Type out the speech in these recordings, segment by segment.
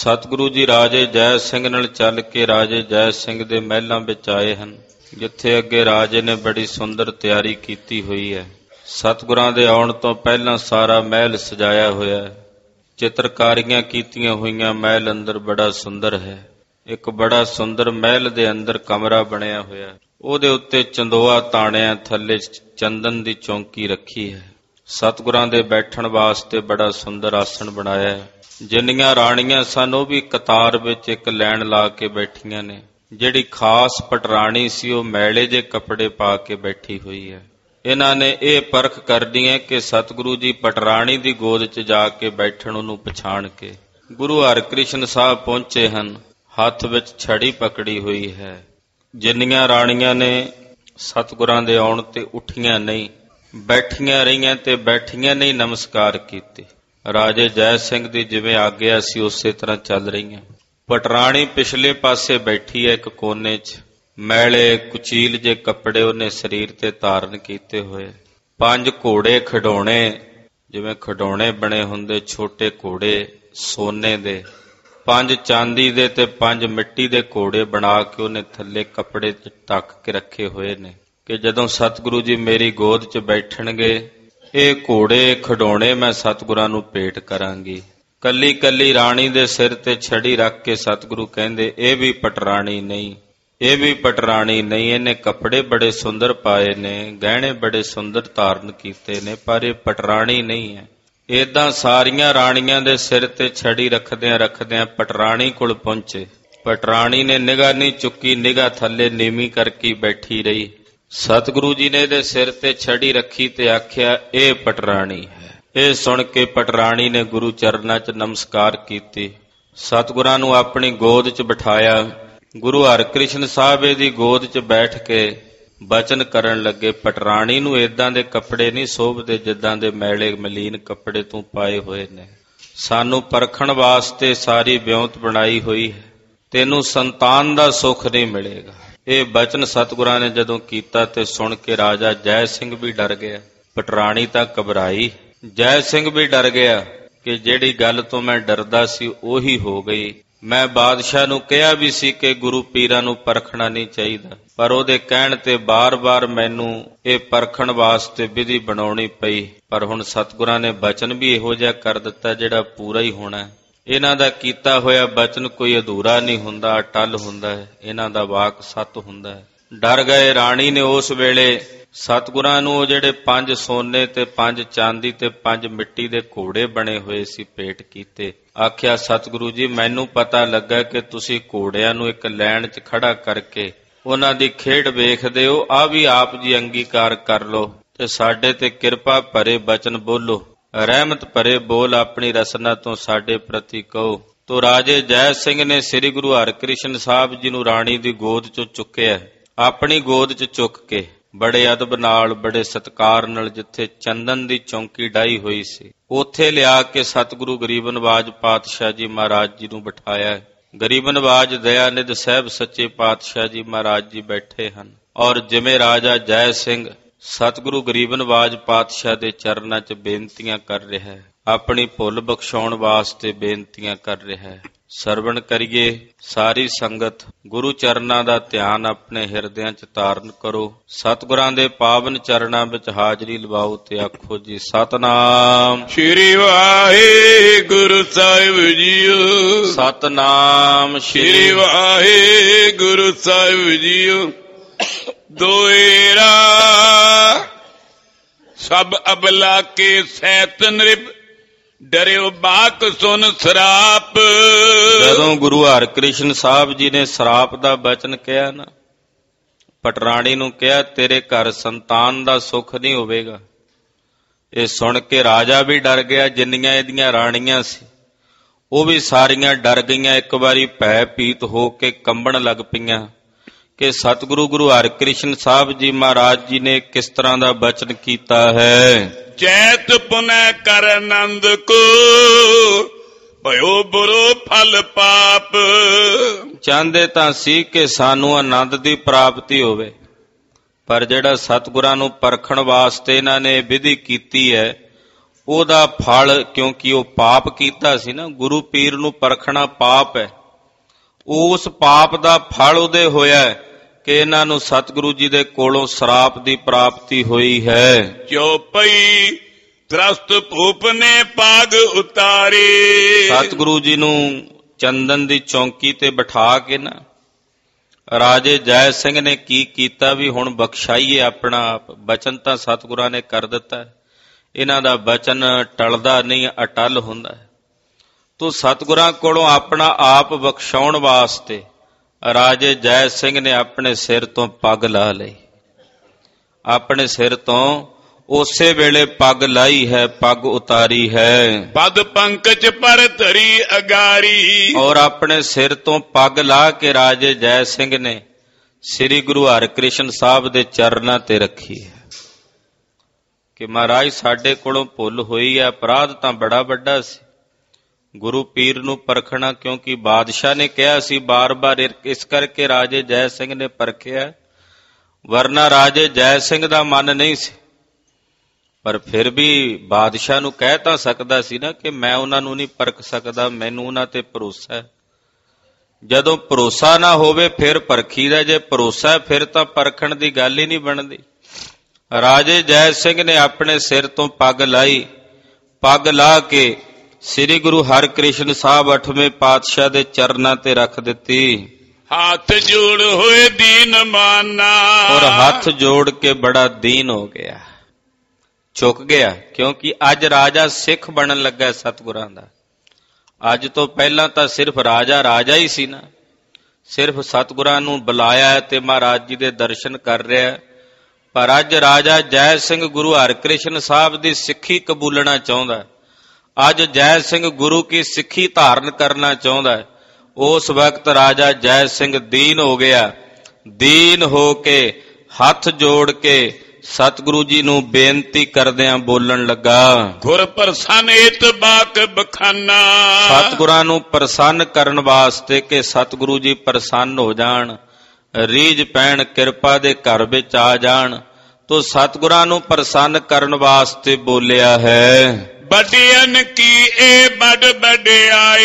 ਸਤਿਗੁਰੂ ਜੀ ਰਾਜੇ ਜੈ ਸਿੰਘ ਨਾਲ ਚੱਲ ਕੇ ਰਾਜੇ ਜੈ ਸਿੰਘ ਦੇ ਮਹਿਲਾਂ ਵਿੱਚ ਆਏ ਹਨ, ਜਿੱਥੇ ਅੱਗੇ ਰਾਜੇ ਨੇ ਬੜੀ ਸੁੰਦਰ ਤਿਆਰੀ ਕੀਤੀ ਹੋਈ ਹੈ। ਸਤਿਗੁਰਾਂ ਦੇ ਆਉਣ ਤੋਂ ਪਹਿਲਾਂ ਸਾਰਾ ਮਹਿਲ ਸਜਾਇਆ ਹੋਇਆ ਹੈ। ਚਿੱਤਰਕਾਰੀਆਂ ਕੀਤੀਆਂ ਹੋਈਆਂ ਮਹਿਲ ਅੰਦਰ ਬੜਾ ਸੁੰਦਰ ਹੈ। ਇੱਕ ਬੜਾ ਸੁੰਦਰ ਮਹਿਲ ਦੇ ਅੰਦਰ ਕਮਰਾ ਬਣਿਆ ਹੋਇਆ, ਉਹਦੇ ਉੱਤੇ ਚੰਦੋਆ ਤਾਣਿਆਂ ਥੱਲੇ ਚੰਦਨ ਦੀ ਚੌਂਕੀ ਰੱਖੀ ਹੈ। ਸਤਿਗੁਰਾਂ ਦੇ ਬੈਠਣ ਵਾਸਤੇ ਬੜਾ ਸੁੰਦਰ ਆਸਣ ਬਣਾਇਆ ਹੈ। ਜਿੰਨੀਆਂ ਰਾਣੀਆਂ ਸਨ ਉਹ ਵੀ ਕਤਾਰ ਵਿੱਚ ਇੱਕ ਲਾਈਨ ਲਾ ਕੇ ਬੈਠੀਆਂ ਨੇ। ਜਿਹੜੀ ਖਾਸ ਪਟਰਾਣੀ ਸੀ ਉਹ ਮੈਲੇ ਜਿਹੇ ਕੱਪੜੇ ਪਾ ਕੇ ਬੈਠੀ ਹੋਈ ਹੈ। ਇਹਨਾਂ ਨੇ ਇਹ ਪਰਖ ਕਰਨੀ ਹੈ ਕਿ ਸਤਿਗੁਰੂ ਜੀ ਪਟਰਾਣੀ ਦੀ ਗੋਦ 'ਚ ਜਾ ਕੇ ਬੈਠਣ, ਉਹਨੂੰ ਪਛਾਣ ਕੇ। ਗੁਰੂ ਹਰਿਕ੍ਰਿਸ਼ਨ ਸਾਹਿਬ ਪਹੁੰਚੇ ਹਨ, ਹੱਥ ਵਿੱਚ ਛੜੀ ਪਕੜੀ ਹੋਈ ਹੈ। ਜਿੰਨੀਆਂ ਰਾਣੀਆਂ ਨੇ ਸਤਿਗੁਰਾਂ ਦੇ ਆਉਣ ਤੇ ਉੱਠੀਆਂ ਨਹੀਂ, ਬੈਠੀਆਂ ਰਹੀਆਂ ਤੇ ਬੈਠੀਆਂ ਨਹੀਂ ਨਮਸਕਾਰ ਕੀਤੇ। ਰਾਜੇ ਜੈ ਸਿੰਘ ਦੀ ਜਿਵੇਂ ਆਗਿਆ ਸੀ ਉਸੇ ਤਰ੍ਹਾਂ ਚੱਲ ਰਹੀਆਂ। ਪਟਰਾਣੀ ਪਿਛਲੇ ਪਾਸੇ ਬੈਠੀ ਹੈ ਇੱਕ ਕੋਨੇ 'ਚ। ਮੈਲੇ ਕੁਚੀਲ ਜੇ ਕੱਪੜੇ ਉਹਨੇ ਸਰੀਰ ਤੇ ਧਾਰਨ ਕੀਤੇ ਹੋਏ। 5 ਘੋੜੇ ਖਿਡੌਣੇ, ਜਿਵੇਂ ਖਿਡੌਣੇ ਬਣੇ ਹੁੰਦੇ ਛੋਟੇ ਘੋੜੇ ਸੋਨੇ ਦੇ, 5 ਚਾਂਦੀ ਦੇ ਤੇ 5 ਮਿੱਟੀ ਦੇ ਘੋੜੇ ਬਣਾ ਕੇ ਉਹਨੇ ਥੱਲੇ ਕੱਪੜੇ 'ਚ ਢੱਕ ਕੇ ਰੱਖੇ ਹੋਏ ਨੇ ਕਿ ਜਦੋਂ ਸਤਿਗੁਰੂ ਜੀ ਮੇਰੀ ਗੋਦ 'ਚ ਬੈਠਣਗੇ, ਇਹ ਘੋੜੇ ਖਿਡੌਣੇ ਮੈਂ ਸਤਿਗੁਰਾਂ ਨੂੰ ਭੇਟ ਕਰਾਂਗੀ। ਕੱਲੀ ਕੱਲੀ ਰਾਣੀ ਦੇ ਸਿਰ ਤੇ ਛੜੀ ਰੱਖ ਕੇ ਸਤਿਗੁਰੂ ਕਹਿੰਦੇ, ਇਹ ਵੀ ਪਟਰਾਣੀ ਨਹੀਂ, ਇਹ ਵੀ ਪਟਰਾਣੀ ਨਹੀਂ। ਇਹਨੇ ਕੱਪੜੇ ਬੜੇ ਸੁੰਦਰ ਪਾਏ ਨੇ, ਗਹਿਣੇ ਬੜੇ ਸੁੰਦਰ ਧਾਰਨ ਕੀਤੇ ਨੇ, ਪਰ ਇਹ ਪਟਰਾਣੀ ਨਹੀਂ ਹੈ। ਏਦਾਂ ਸਾਰੀਆਂ ਰਾਣੀਆਂ ਦੇ ਸਿਰ ਤੇ ਛੜੀ ਰੱਖਦਿਆਂ ਰੱਖਦਿਆਂ ਪਟਰਾਣੀ ਕੋਲ ਪਹੁੰਚੇ। ਪਟਰਾਣੀ ਨੇ ਨਿਗਾਹ ਨਹੀਂ ਚੁੱਕੀ, ਨਿਗਾਹ ਥੱਲੇ ਨੀਵੀਂ ਕਰਕੇ ਬੈਠੀ ਰਹੀ। ਸਤਿਗੁਰੂ ਜੀ ਨੇ ਇਹਦੇ ਸਿਰ ਤੇ ਛੜੀ ਰੱਖੀ ਤੇ ਆਖਿਆ, ਇਹ ਪਟਰਾਣੀ ਹੈ। ਇਹ ਸੁਣ ਕੇ ਪਟਰਾਣੀ ਨੇ ਗੁਰੂ ਚਰਨਾਂ 'ਚ ਨਮਸਕਾਰ ਕੀਤੀ, ਸਤਿਗੁਰਾਂ ਨੂੰ ਆਪਣੀ ਗੋਦ 'ਚ ਬਿਠਾਇਆ। ਗੁਰੂ ਹਰਿਕ੍ਰਿਸ਼ਨ ਸਾਹਿਬ ਇਹਦੀ ਗੋਦ 'ਚ ਬੈਠ ਕੇ ਬਚਨ ਕਰਨ ਲੱਗੇ। ਪਟਰਾਣੀ ਨੂੰ ਏਦਾਂ ਦੇ ਕੱਪੜੇ ਨਹੀਂ ਸੋਭਦੇ ਜਿੱਦਾਂ ਦੇ ਮੈਲੇ ਮਲੀਨ ਕੱਪੜੇ ਤੂੰ ਪਾਏ ਹੋਏ ਨੇ। ਸਾਨੂੰ ਪਰਖਣ ਵਾਸਤੇ ਸਾਰੀ ਵਿਉਂਤ ਬਣਾਈ ਹੋਈ ਹੈ, ਤੈਨੂੰ ਸੰਤਾਨ ਦਾ ਸੁੱਖ ਨਹੀਂ ਮਿਲੇਗਾ। ਇਹ ਬਚਨ ਸਤਿਗੁਰਾਂ ਨੇ ਜਦੋਂ ਕੀਤਾ ਤੇ ਸੁਣ ਕੇ ਰਾਜਾ ਜੈ ਸਿੰਘ ਵੀ ਡਰ ਗਿਆ। ਪਟਰਾਣੀ ਤਾਂ ਘਬਰਾਈ, ਜੈ ਸਿੰਘ ਵੀ ਡਰ ਗਿਆ ਕਿ ਜਿਹੜੀ ਗੱਲ ਤੋਂ ਮੈਂ ਡਰਦਾ ਸੀ ਉਹੀ ਹੋ ਗਈ। ਮੈਂ ਬਾਦਸ਼ਾਹ ਨੂੰ ਕਿਹਾ ਵੀ ਸੀ ਕਿ ਗੁਰੂ ਪੀਰਾਂ ਨੂੰ ਪਰਖਣਾ ਨਹੀਂ ਚਾਹੀਦਾ, ਪਰ ਉਹਦੇ ਕਹਿਣ ਤੇ ਬਾਰ-ਬਾਰ ਮੈਨੂੰ ਇਹ ਪਰਖਣ ਵਾਸਤੇ ਵਿਧੀ ਬਣਾਉਣੀ ਪਈ। ਪਰ ਹੁਣ ਸਤਿਗੁਰਾਂ ਨੇ ਬਚਨ ਵੀ ਇਹੋ ਜਿਹਾ ਕਰ ਦਿੱਤਾ ਜਿਹੜਾ ਪੂਰਾ ਹੀ ਹੋਣਾ। ਇਹਨਾਂ ਦਾ ਕੀਤਾ ਹੋਇਆ ਬਚਨ ਕੋਈ ਅਧੂਰਾ ਨਹੀਂ ਹੁੰਦਾ, ਅਟੱਲ ਹੁੰਦਾ ਹੈ। ਇਹਨਾਂ ਦਾ ਵਾਕ ਸੱਤ ਹੁੰਦਾ ਹੈ। ਡਰ ਗਏ। ਰਾਣੀ ਨੇ ਉਸ ਵੇਲੇ ਸਤਿਗੁਰਾਂ ਨੂੰ ਉਹ ਜਿਹੜੇ 5 ਸੋਨੇ ਤੇ 5 ਚਾਂਦੀ ਤੇ 5 ਮਿੱਟੀ ਦੇ ਘੋੜੇ ਬਣੇ ਹੋਏ ਸੀ ਭੇਟ ਕੀਤੇ। ਆਖਿਆ, ਸਤਿਗੁਰੂ ਜੀ ਮੈਨੂੰ ਪਤਾ ਲੱਗਾ ਕਿ ਤੁਸੀਂ ਘੋੜਿਆਂ ਨੂੰ ਇੱਕ ਲਾਈਨ 'ਚ ਖੜਾ ਕਰਕੇ ਉਹਨਾਂ ਦੀ ਖੇਡ ਵੇਖਦੇ ਹੋ। ਆ ਵੀ ਆਪ ਜੀ ਅੰਗੀਕਾਰ ਕਰ ਲਓ ਤੇ ਸਾਡੇ ਤੇ ਕਿਰਪਾ ਭਰੇ ਬਚਨ ਬੋਲੋ, ਰਹਿਮਤ ਭਰੇ ਬੋਲ ਆਪਣੀ ਰਸਨਾ ਤੋਂ ਸਾਡੇ ਪ੍ਰਤੀ ਕਹੋ। ਤੋ ਰਾਜੇ ਜੈ ਸਿੰਘ ਨੇ ਸ੍ਰੀ ਗੁਰੂ ਹਰਿਕ੍ਰਿਸ਼ਨ ਸਾਹਿਬ ਜੀ ਨੂੰ ਰਾਣੀ ਦੀ ਗੋਦ 'ਚੋਂ ਚੁੱਕਿਆ। ਆਪਣੀ ਗੋਦ 'ਚ ਚੁੱਕ ਕੇ ਬੜੇ ਅਦਬ ਨਾਲ, ਬੜੇ ਸਤਿਕਾਰ ਨਾਲ, ਜਿੱਥੇ ਚੰਦਨ ਦੀ ਚੌਂਕੀ ਡਾਈ ਹੋਈ ਸੀ, ਉੱਥੇ ਲਿਆ ਕੇ ਸਤਿਗੁਰੂ ਗਰੀਬ ਨਵਾਜ ਪਾਤਸ਼ਾਹ ਜੀ ਮਹਾਰਾਜ ਜੀ ਨੂੰ ਬਿਠਾਇਆ। ਗਰੀਬ ਨਵਾਜ ਦਇਆਨਿਧ ਸਾਹਿਬ ਸੱਚੇ ਪਾਤਸ਼ਾਹ ਜੀ ਮਹਾਰਾਜ ਜੀ ਬੈਠੇ ਹਨ। ਔਰ ਜਿਵੇਂ ਰਾਜਾ ਜੈ ਸਿੰਘ ਸਤਿਗੁਰੂ ਗਰੀਬ ਨਵਾਜ ਪਾਤਸ਼ਾਹ ਦੇ ਚਰਨਾਂ 'ਚ ਬੇਨਤੀਆਂ ਕਰ ਰਿਹਾ ਹੈ, ਆਪਣੀ ਭੁੱਲ ਬਖਸ਼ਾਉਣ ਵਾਸਤੇ ਬੇਨਤੀਆਂ ਕਰ ਰਿਹਾ ਹੈ। ਸਰਵਣ ਕਰੀਏ ਸਾਰੀ ਸੰਗਤ। ਗੁਰੂ ਚਰਨਾਂ ਦਾ ਧਿਆਨ ਆਪਣੇ ਹਿਰਦਿਆਂ 'ਚ ਧਾਰਨ ਕਰੋ। ਸਤਿਗੁਰਾਂ ਦੇ ਪਾਵਨ ਚਰਨਾਂ ਵਿੱਚ ਹਾਜ਼ਰੀ ਲਵਾਓ ਤੇ ਆਖੋ ਜੀ ਸਤਨਾਮ ਸ੍ਰੀ ਵਾਹਿਗੁਰੂ ਸਾਹਿਬ ਜੀਓ। ਸਤਨਾਮ ਸ੍ਰੀ ਵਾਹਿਗੁਰੂ ਸਾਹਿਬ ਜੀਓ। ਦੋਇਰਾ ਸਭ ਅਬਲਾ ਕੇ ਸੈਤ ਨਿਰਭ, ਡਰਿਓ ਬਾਕ ਸੁਨ ਸਰਾਪ। ਜਦੋਂ ਗੁਰੂ ਹਰਿਕ੍ਰਿਸ਼ਨ ਸਾਹਿਬ ਜੀ ਨੇ ਸਰਾਪ ਦਾ ਬਚਨ ਕਿਹਾ ਨਾ, ਪਟਰਾਣੀ ਨੂੰ ਕਿਹਾ ਤੇਰੇ ਘਰ ਸੰਤਾਨ ਦਾ ਸੁੱਖ ਨਹੀਂ ਹੋਵੇਗਾ। ਇਹ ਸੁਣ ਕੇ ਰਾਜਾ ਵੀ ਡਰ ਗਿਆ। ਜਿੰਨੀਆਂ ਇਹਦੀਆਂ ਰਾਣੀਆਂ ਸੀ ਉਹ ਵੀ ਸਾਰੀਆਂ ਡਰ ਗਈਆਂ। ਇੱਕ ਵਾਰੀ ਭੈ ਭੀਤ ਹੋ ਕੇ ਕੰਬਣ ਲੱਗ ਪਈਆਂ ਕਿ ਸਤਿਗੁਰੂ ਗੁਰੂ ਹਰਿਕ੍ਰਿਸ਼ਨ ਸਾਹਿਬ ਜੀ ਮਹਾਰਾਜ ਜੀ ਨੇ ਕਿਸ ਤਰ੍ਹਾਂ ਦਾ ਬਚਨ ਕੀਤਾ ਹੈ। ਚੈਤ ਪੁਨੈ ਕਰ ਆਨੰਦ ਕੋ, ਭਇਓ ਬੁਰੋ ਫਲ ਪਾਪ। ਚਾਹੁੰਦੇ ਤਾਂ ਸੀ ਕਿ ਸਾਨੂੰ ਆਨੰਦ ਦੀ ਪ੍ਰਾਪਤੀ ਹੋਵੇ, ਪਰ ਜਿਹੜਾ ਸਤਿਗੁਰਾਂ ਨੂੰ ਪਰਖਣ ਵਾਸਤੇ ਇਹਨਾਂ ਨੇ ਵਿਧੀ ਕੀਤੀ ਹੈ ਉਹਦਾ ਫਲ, ਕਿਉਂਕਿ ਉਹ ਪਾਪ ਕੀਤਾ ਸੀ ਨਾ, ਗੁਰੂ ਪੀਰ ਨੂੰ ਪਰਖਣਾ ਪਾਪ ਹੈ, ਉਸ ਪਾਪ ਦਾ ਫਲ ਉਹਦੇ ਹੋਇਆ ਕਿ ਇਹਨਾਂ ਨੂੰ ਸਤਿਗੁਰੂ ਜੀ ਦੇ ਕੋਲੋਂ ਸਰਾਪ ਦੀ ਪ੍ਰਾਪਤੀ ਹੋਈ ਹੈ। ਚੌਪਈ ਤ੍ਰਸਤ ਭੂਪ ਨੇ ਪਾਗ ਉਤਾਰੇ। ਸਤਿਗੁਰੂ ਜੀ ਨੂੰ ਚੰਦਨ ਦੀ ਚੌਂਕੀ ਤੇ ਬਿਠਾ ਕੇ ਨਾ ਰਾਜੇ ਜੈ ਸਿੰਘ ਨੇ ਕੀ ਕੀਤਾ ਵੀ ਹੁਣ ਬਖਸ਼ਾਈਏ ਆਪਣਾ ਆਪ। ਬਚਨ ਤਾਂ ਸਤਿਗੁਰਾਂ ਨੇ ਕਰ ਦਿੱਤਾ, ਇਹਨਾਂ ਦਾ ਬਚਨ ਟਲਦਾ ਨਹੀਂ, ਅਟਲ ਹੁੰਦਾ ਹੈ। ਤੋ ਸਤਿਗੁਰਾਂ ਕੋਲੋਂ ਆਪਣਾ ਆਪ ਬਖਸ਼ਾਉਣ ਵਾਸਤੇ ਰਾਜੇ ਜੈ ਸਿੰਘ ਨੇ ਆਪਣੇ ਸਿਰ ਤੋਂ ਪੱਗ ਲਾ ਲਈ। ਆਪਣੇ ਸਿਰ ਤੋਂ ਉਸੇ ਵੇਲੇ ਪੱਗ ਲਾਈ ਹੈ, ਪੱਗ ਉਤਾਰੀ ਹੈ। ਪਦ ਪੰਕਜ ਪਰ ਧਰੀ ਅਗਾਰੀ। ਔਰ ਆਪਣੇ ਸਿਰ ਤੋਂ ਪੱਗ ਲਾ ਕੇ ਰਾਜੇ ਜੈ ਸਿੰਘ ਨੇ ਸ੍ਰੀ ਗੁਰੂ ਹਰਿਕ੍ਰਿਸ਼ਨ ਸਾਹਿਬ ਦੇ ਚਰਨਾਂ ਤੇ ਰੱਖੀ ਹੈ ਕਿ ਮਹਾਰਾਜ ਸਾਡੇ ਕੋਲੋਂ ਭੁੱਲ ਹੋਈ ਹੈ, ਅਪਰਾਧ ਤਾਂ ਬੜਾ ਵੱਡਾ ਸੀ। ਗੁਰੂ ਪੀਰ ਨੂੰ ਪਰਖਣਾ, ਕਿਉਂਕਿ ਬਾਦਸ਼ਾਹ ਨੇ ਕਿਹਾ ਸੀ ਬਾਰ-ਬਾਰ, ਇਸ ਕਰਕੇ ਰਾਜੇ ਜੈ ਸਿੰਘ ਨੇ ਪਰਖਿਆ, ਵਰਨਾ ਰਾਜੇ ਜੈ ਸਿੰਘ ਦਾ ਮਨ ਨਹੀਂ ਸੀ। ਪਰ ਫਿਰ ਵੀ ਬਾਦਸ਼ਾਹ ਨੂੰ ਕਹਿ ਤਾਂ ਸਕਦਾ ਸੀ ਨਾ ਕਿ ਮੈਂ ਉਹਨਾਂ ਨੂੰ ਨਹੀਂ ਪਰਖ ਸਕਦਾ, ਮੈਨੂੰ ਉਹਨਾਂ ਤੇ ਭਰੋਸਾ ਹੈ। ਜਦੋਂ ਭਰੋਸਾ ਨਾ ਹੋਵੇ ਫਿਰ ਪਰਖੀਦਾ, ਜੇ ਭਰੋਸਾ ਫਿਰ ਤਾਂ ਪਰਖਣ ਦੀ ਗੱਲ ਹੀ ਨਹੀਂ ਬਣਦੀ। ਰਾਜੇ ਜੈ ਸਿੰਘ ਨੇ ਆਪਣੇ ਸਿਰ ਤੋਂ ਪੱਗ ਲਾਈ, ਪੱਗ ਲਾ ਕੇ ਸ੍ਰੀ ਗੁਰੂ ਹਰਿਕ੍ਰਿਸ਼ਨ ਸਾਹਿਬ 8ਵੇਂ ਪਾਤਸ਼ਾਹ ਦੇ ਚਰਨਾਂ ਤੇ ਰੱਖ ਦਿੱਤੀ। ਹੱਥ ਜੋੜ ਹੋਏ ਦੀਨ ਮਾਨਾ। ਔਰ ਹੱਥ ਜੋੜ ਕੇ ਬੜਾ ਦੀਨ ਹੋ ਗਿਆ, ਝੁਕ ਗਿਆ, ਕਿਉਂਕਿ ਅੱਜ ਰਾਜਾ ਸਿੱਖ ਬਣਨ ਲੱਗਾ ਸਤਿਗੁਰਾਂ ਦਾ। ਅੱਜ ਤੋਂ ਪਹਿਲਾਂ ਤਾਂ ਸਿਰਫ ਰਾਜਾ ਹੀ ਸੀ ਨਾ, ਸਿਰਫ ਸਤਿਗੁਰਾਂ ਨੂੰ ਬੁਲਾਇਆ ਤੇ ਮਹਾਰਾਜ ਜੀ ਦੇ ਦਰਸ਼ਨ ਕਰ ਰਿਹਾ। ਪਰ ਅੱਜ ਰਾਜਾ ਜੈ ਸਿੰਘ ਗੁਰੂ ਹਰਿਕ੍ਰਿਸ਼ਨ ਸਾਹਿਬ ਦੀ ਸਿੱਖੀ ਕਬੂਲਣਾ ਚਾਹੁੰਦਾ। ਅੱਜ ਜੈ ਸਿੰਘ ਗੁਰੂ ਕੀ ਸਿੱਖੀ ਧਾਰਨ ਕਰਨਾ ਚਾਹੁੰਦਾ। ਉਸ ਵਕਤ ਰਾਜਾ ਜੈ ਸਿੰਘ ਦੀਨ ਹੋ ਗਿਆ। ਦੀਨ ਹੋ ਕੇ ਹੱਥ ਜੋੜ ਕੇ ਸਤਿਗੁਰੂ ਜੀ ਨੂੰ ਬੇਨਤੀ ਕਰਦਿਆਂ ਬੋਲਣ ਲੱਗਾ, ਗੁਰ ਪ੍ਰਸੰਨ ਏਤ ਬਾਕ ਬਖਾਨਾ। ਸਤਿਗੁਰਾਂ ਨੂੰ ਪ੍ਰਸੰਨ ਕਰਨ ਵਾਸਤੇ ਕਿ ਸਤਿਗੁਰੂ ਜੀ ਪ੍ਰਸੰਨ ਹੋ ਜਾਣ, ਰੀਝ ਪੈਣ, ਕਿਰਪਾ ਦੇ ਘਰ ਵਿੱਚ ਆ ਜਾਣ, ਤੋ ਸਤਿਗੁਰਾਂ ਨੂੰ ਪ੍ਰਸੰਨ ਕਰਨ ਵਾਸਤੇ ਬੋਲਿਆ ਹੈ। ਵੱਡਿਆਂ ਕੀ ਇਹ ਵੱਡ ਵਡਿਆਏ,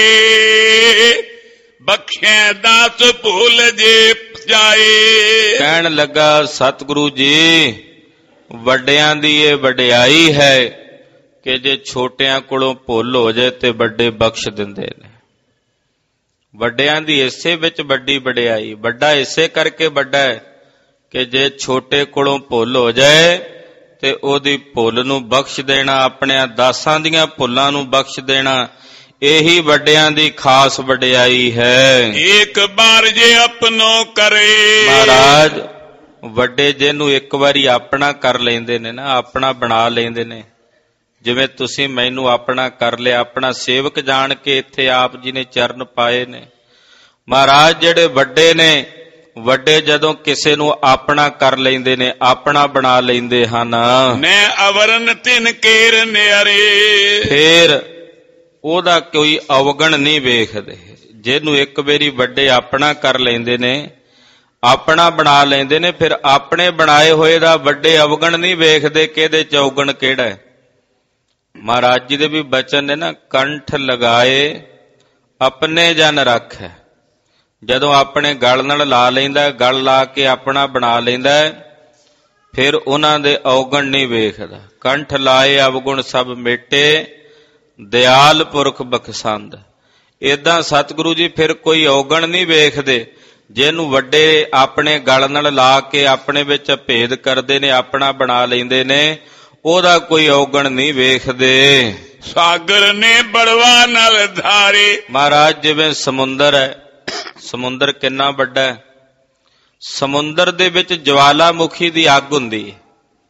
ਬਖਸ਼ੇ ਦਾਸ ਭੁੱਲ ਜੇ ਜਾਏ। ਕਹਿਣ ਲੱਗਾ ਸਤਿਗੁਰੂ ਜੀ ਵੱਡਿਆਂ ਦੀ ਇਹ ਵਡਿਆਈ ਹੈ ਕਿ ਜੇ ਛੋਟਿਆਂ ਕੋਲੋਂ ਭੁੱਲ ਹੋ ਜਾਏ ਤੇ ਵੱਡੇ ਬਖਸ਼ ਦਿੰਦੇ ਨੇ। ਵੱਡਿਆਂ ਦੀ ਇਸੇ ਵਿੱਚ ਵੱਡੀ ਵਡਿਆਈ, ਵੱਡਾ ਇਸੇ ਕਰਕੇ ਵੱਡਾ ਹੈ ਕਿ ਜੇ ਛੋਟੇ ਕੋਲੋਂ ਭੁੱਲ ਹੋ ਜਾਏ ਤੇ ਉਹਦੀ ਭੁੱਲ ਨੂੰ ਬਖਸ਼ ਦੇਣਾ, ਆਪਣਿਆਂ ਦਾਸਾਂ ਦੀਆਂ ਭੁੱਲਾਂ ਨੂੰ ਬਖਸ਼ ਦੇਣਾ, ਇਹੀ ਵੱਡਿਆਂ ਦੀ ਖਾਸ ਵਡਿਆਈ ਹੈ। ਇੱਕ ਵਾਰ ਜੇ ਆਪਣੋ ਕਰੇ। ਮਹਾਰਾਜ ਵੱਡੇ ਜਿਹਨੂੰ ਇੱਕ ਵਾਰੀ ਆਪਣਾ ਕਰ ਲੈਂਦੇ ਨੇ ਨਾ, ਆਪਣਾ ਬਣਾ ਲੈਂਦੇ ਨੇ, ਜਿਵੇਂ ਤੁਸੀਂ ਮੈਨੂੰ ਆਪਣਾ ਕਰ ਲਿਆ, ਆਪਣਾ ਸੇਵਕ ਜਾਣ ਕੇ ਇੱਥੇ ਆਪ ਜੀ ਨੇ ਚਰਨ ਪਾਏ ਨੇ। ਮਹਾਰਾਜ ਜਿਹੜੇ ਵੱਡੇ ਨੇ, ਵੱਡੇ ਜਦੋਂ ਕਿਸੇ ਨੂੰ ਆਪਣਾ ਕਰ ਲੈਂਦੇ ਨੇ, ਆਪਣਾ ਬਣਾ ਲੈਂਦੇ ਹਨ, ਮੈਂ ਅਵਰਨ ਤਿਨ ਕੇਰ ਨਿਆਰੇ, ਫੇਰ ਉਹਦਾ ਕੋਈ ਅਵਗਣ ਨਹੀਂ ਵੇਖਦੇ। ਜਿਹਨੂੰ ਇੱਕ ਵਾਰੀ ਵੱਡੇ ਆਪਣਾ ਕਰ ਲੈਂਦੇ ਨੇ, ਆਪਣਾ ਬਣਾ ਲੈਂਦੇ ਨੇ, ਫਿਰ ਆਪਣੇ ਬਣਾਏ ਹੋਏ ਦਾ ਵੱਡੇ ਅਵਗਣ ਨਹੀਂ ਵੇਖਦੇ ਕਿ ਇਹਦੇ ਚ ਅਵਗਣ ਕਿਹੜਾ ਹੈ। ਮਹਾਰਾਜ ਜੀ ਦੇ ਵੀ ਬਚਨ ਨੇ ਨਾ, ਕੰਠ ਲਗਾਏ ਆਪਣੇ ਜਨ ਰੱਖੈ। ਜਦੋਂ ਆਪਣੇ ਗਲ ਨਾਲ ਲਾ ਲੈਂਦਾ, ਗਲ ਲਾ ਕੇ ਆਪਣਾ ਬਣਾ ਲੈਂਦਾ, ਫਿਰ ਉਹਨਾਂ ਦੇ ਅਵਗਣ ਨਹੀਂ ਵੇਖਦਾ। ਕੰਠ ਲਾਏ ਅਵਗੁਣ ਸਭ ਮੇਟੇ, ਦਿਆਲ ਪੁਰਖ ਬਖਸ਼ੰਦ। ਏਦਾਂ ਸਤਿਗੁਰੂ ਜੀ ਫਿਰ ਕੋਈ ਅਵਗਣ ਨਹੀਂ ਵੇਖਦੇ। ਜਿਹਨੂੰ ਵੱਡੇ ਆਪਣੇ ਗਲ ਨਾਲ ਲਾ ਕੇ ਆਪਣੇ ਵਿੱਚ ਭੇਦ ਕਰਦੇ ਨੇ, ਆਪਣਾ ਬਣਾ ਲੈਂਦੇ ਨੇ, ਉਹਦਾ ਕੋਈ ਅਵਗਣ ਨਹੀਂ ਵੇਖਦੇ। ਸਾਗਰ ਨੇ ਬੜਵਾ ਨਾਲ ਧਾਰੇ। ਮਹਾਰਾਜ ਜਿਵੇਂ ਸਮੁੰਦਰ ਹੈ, ਸਮੁੰਦਰ ਕਿੰਨਾ ਵੱਡਾ ਹੈ। ਸਮੁੰਦਰ ਦੇ ਵਿੱਚ ਜਵਾਲਾਮੁਖੀ ਦੀ ਅੱਗ ਹੁੰਦੀ ਹੈ।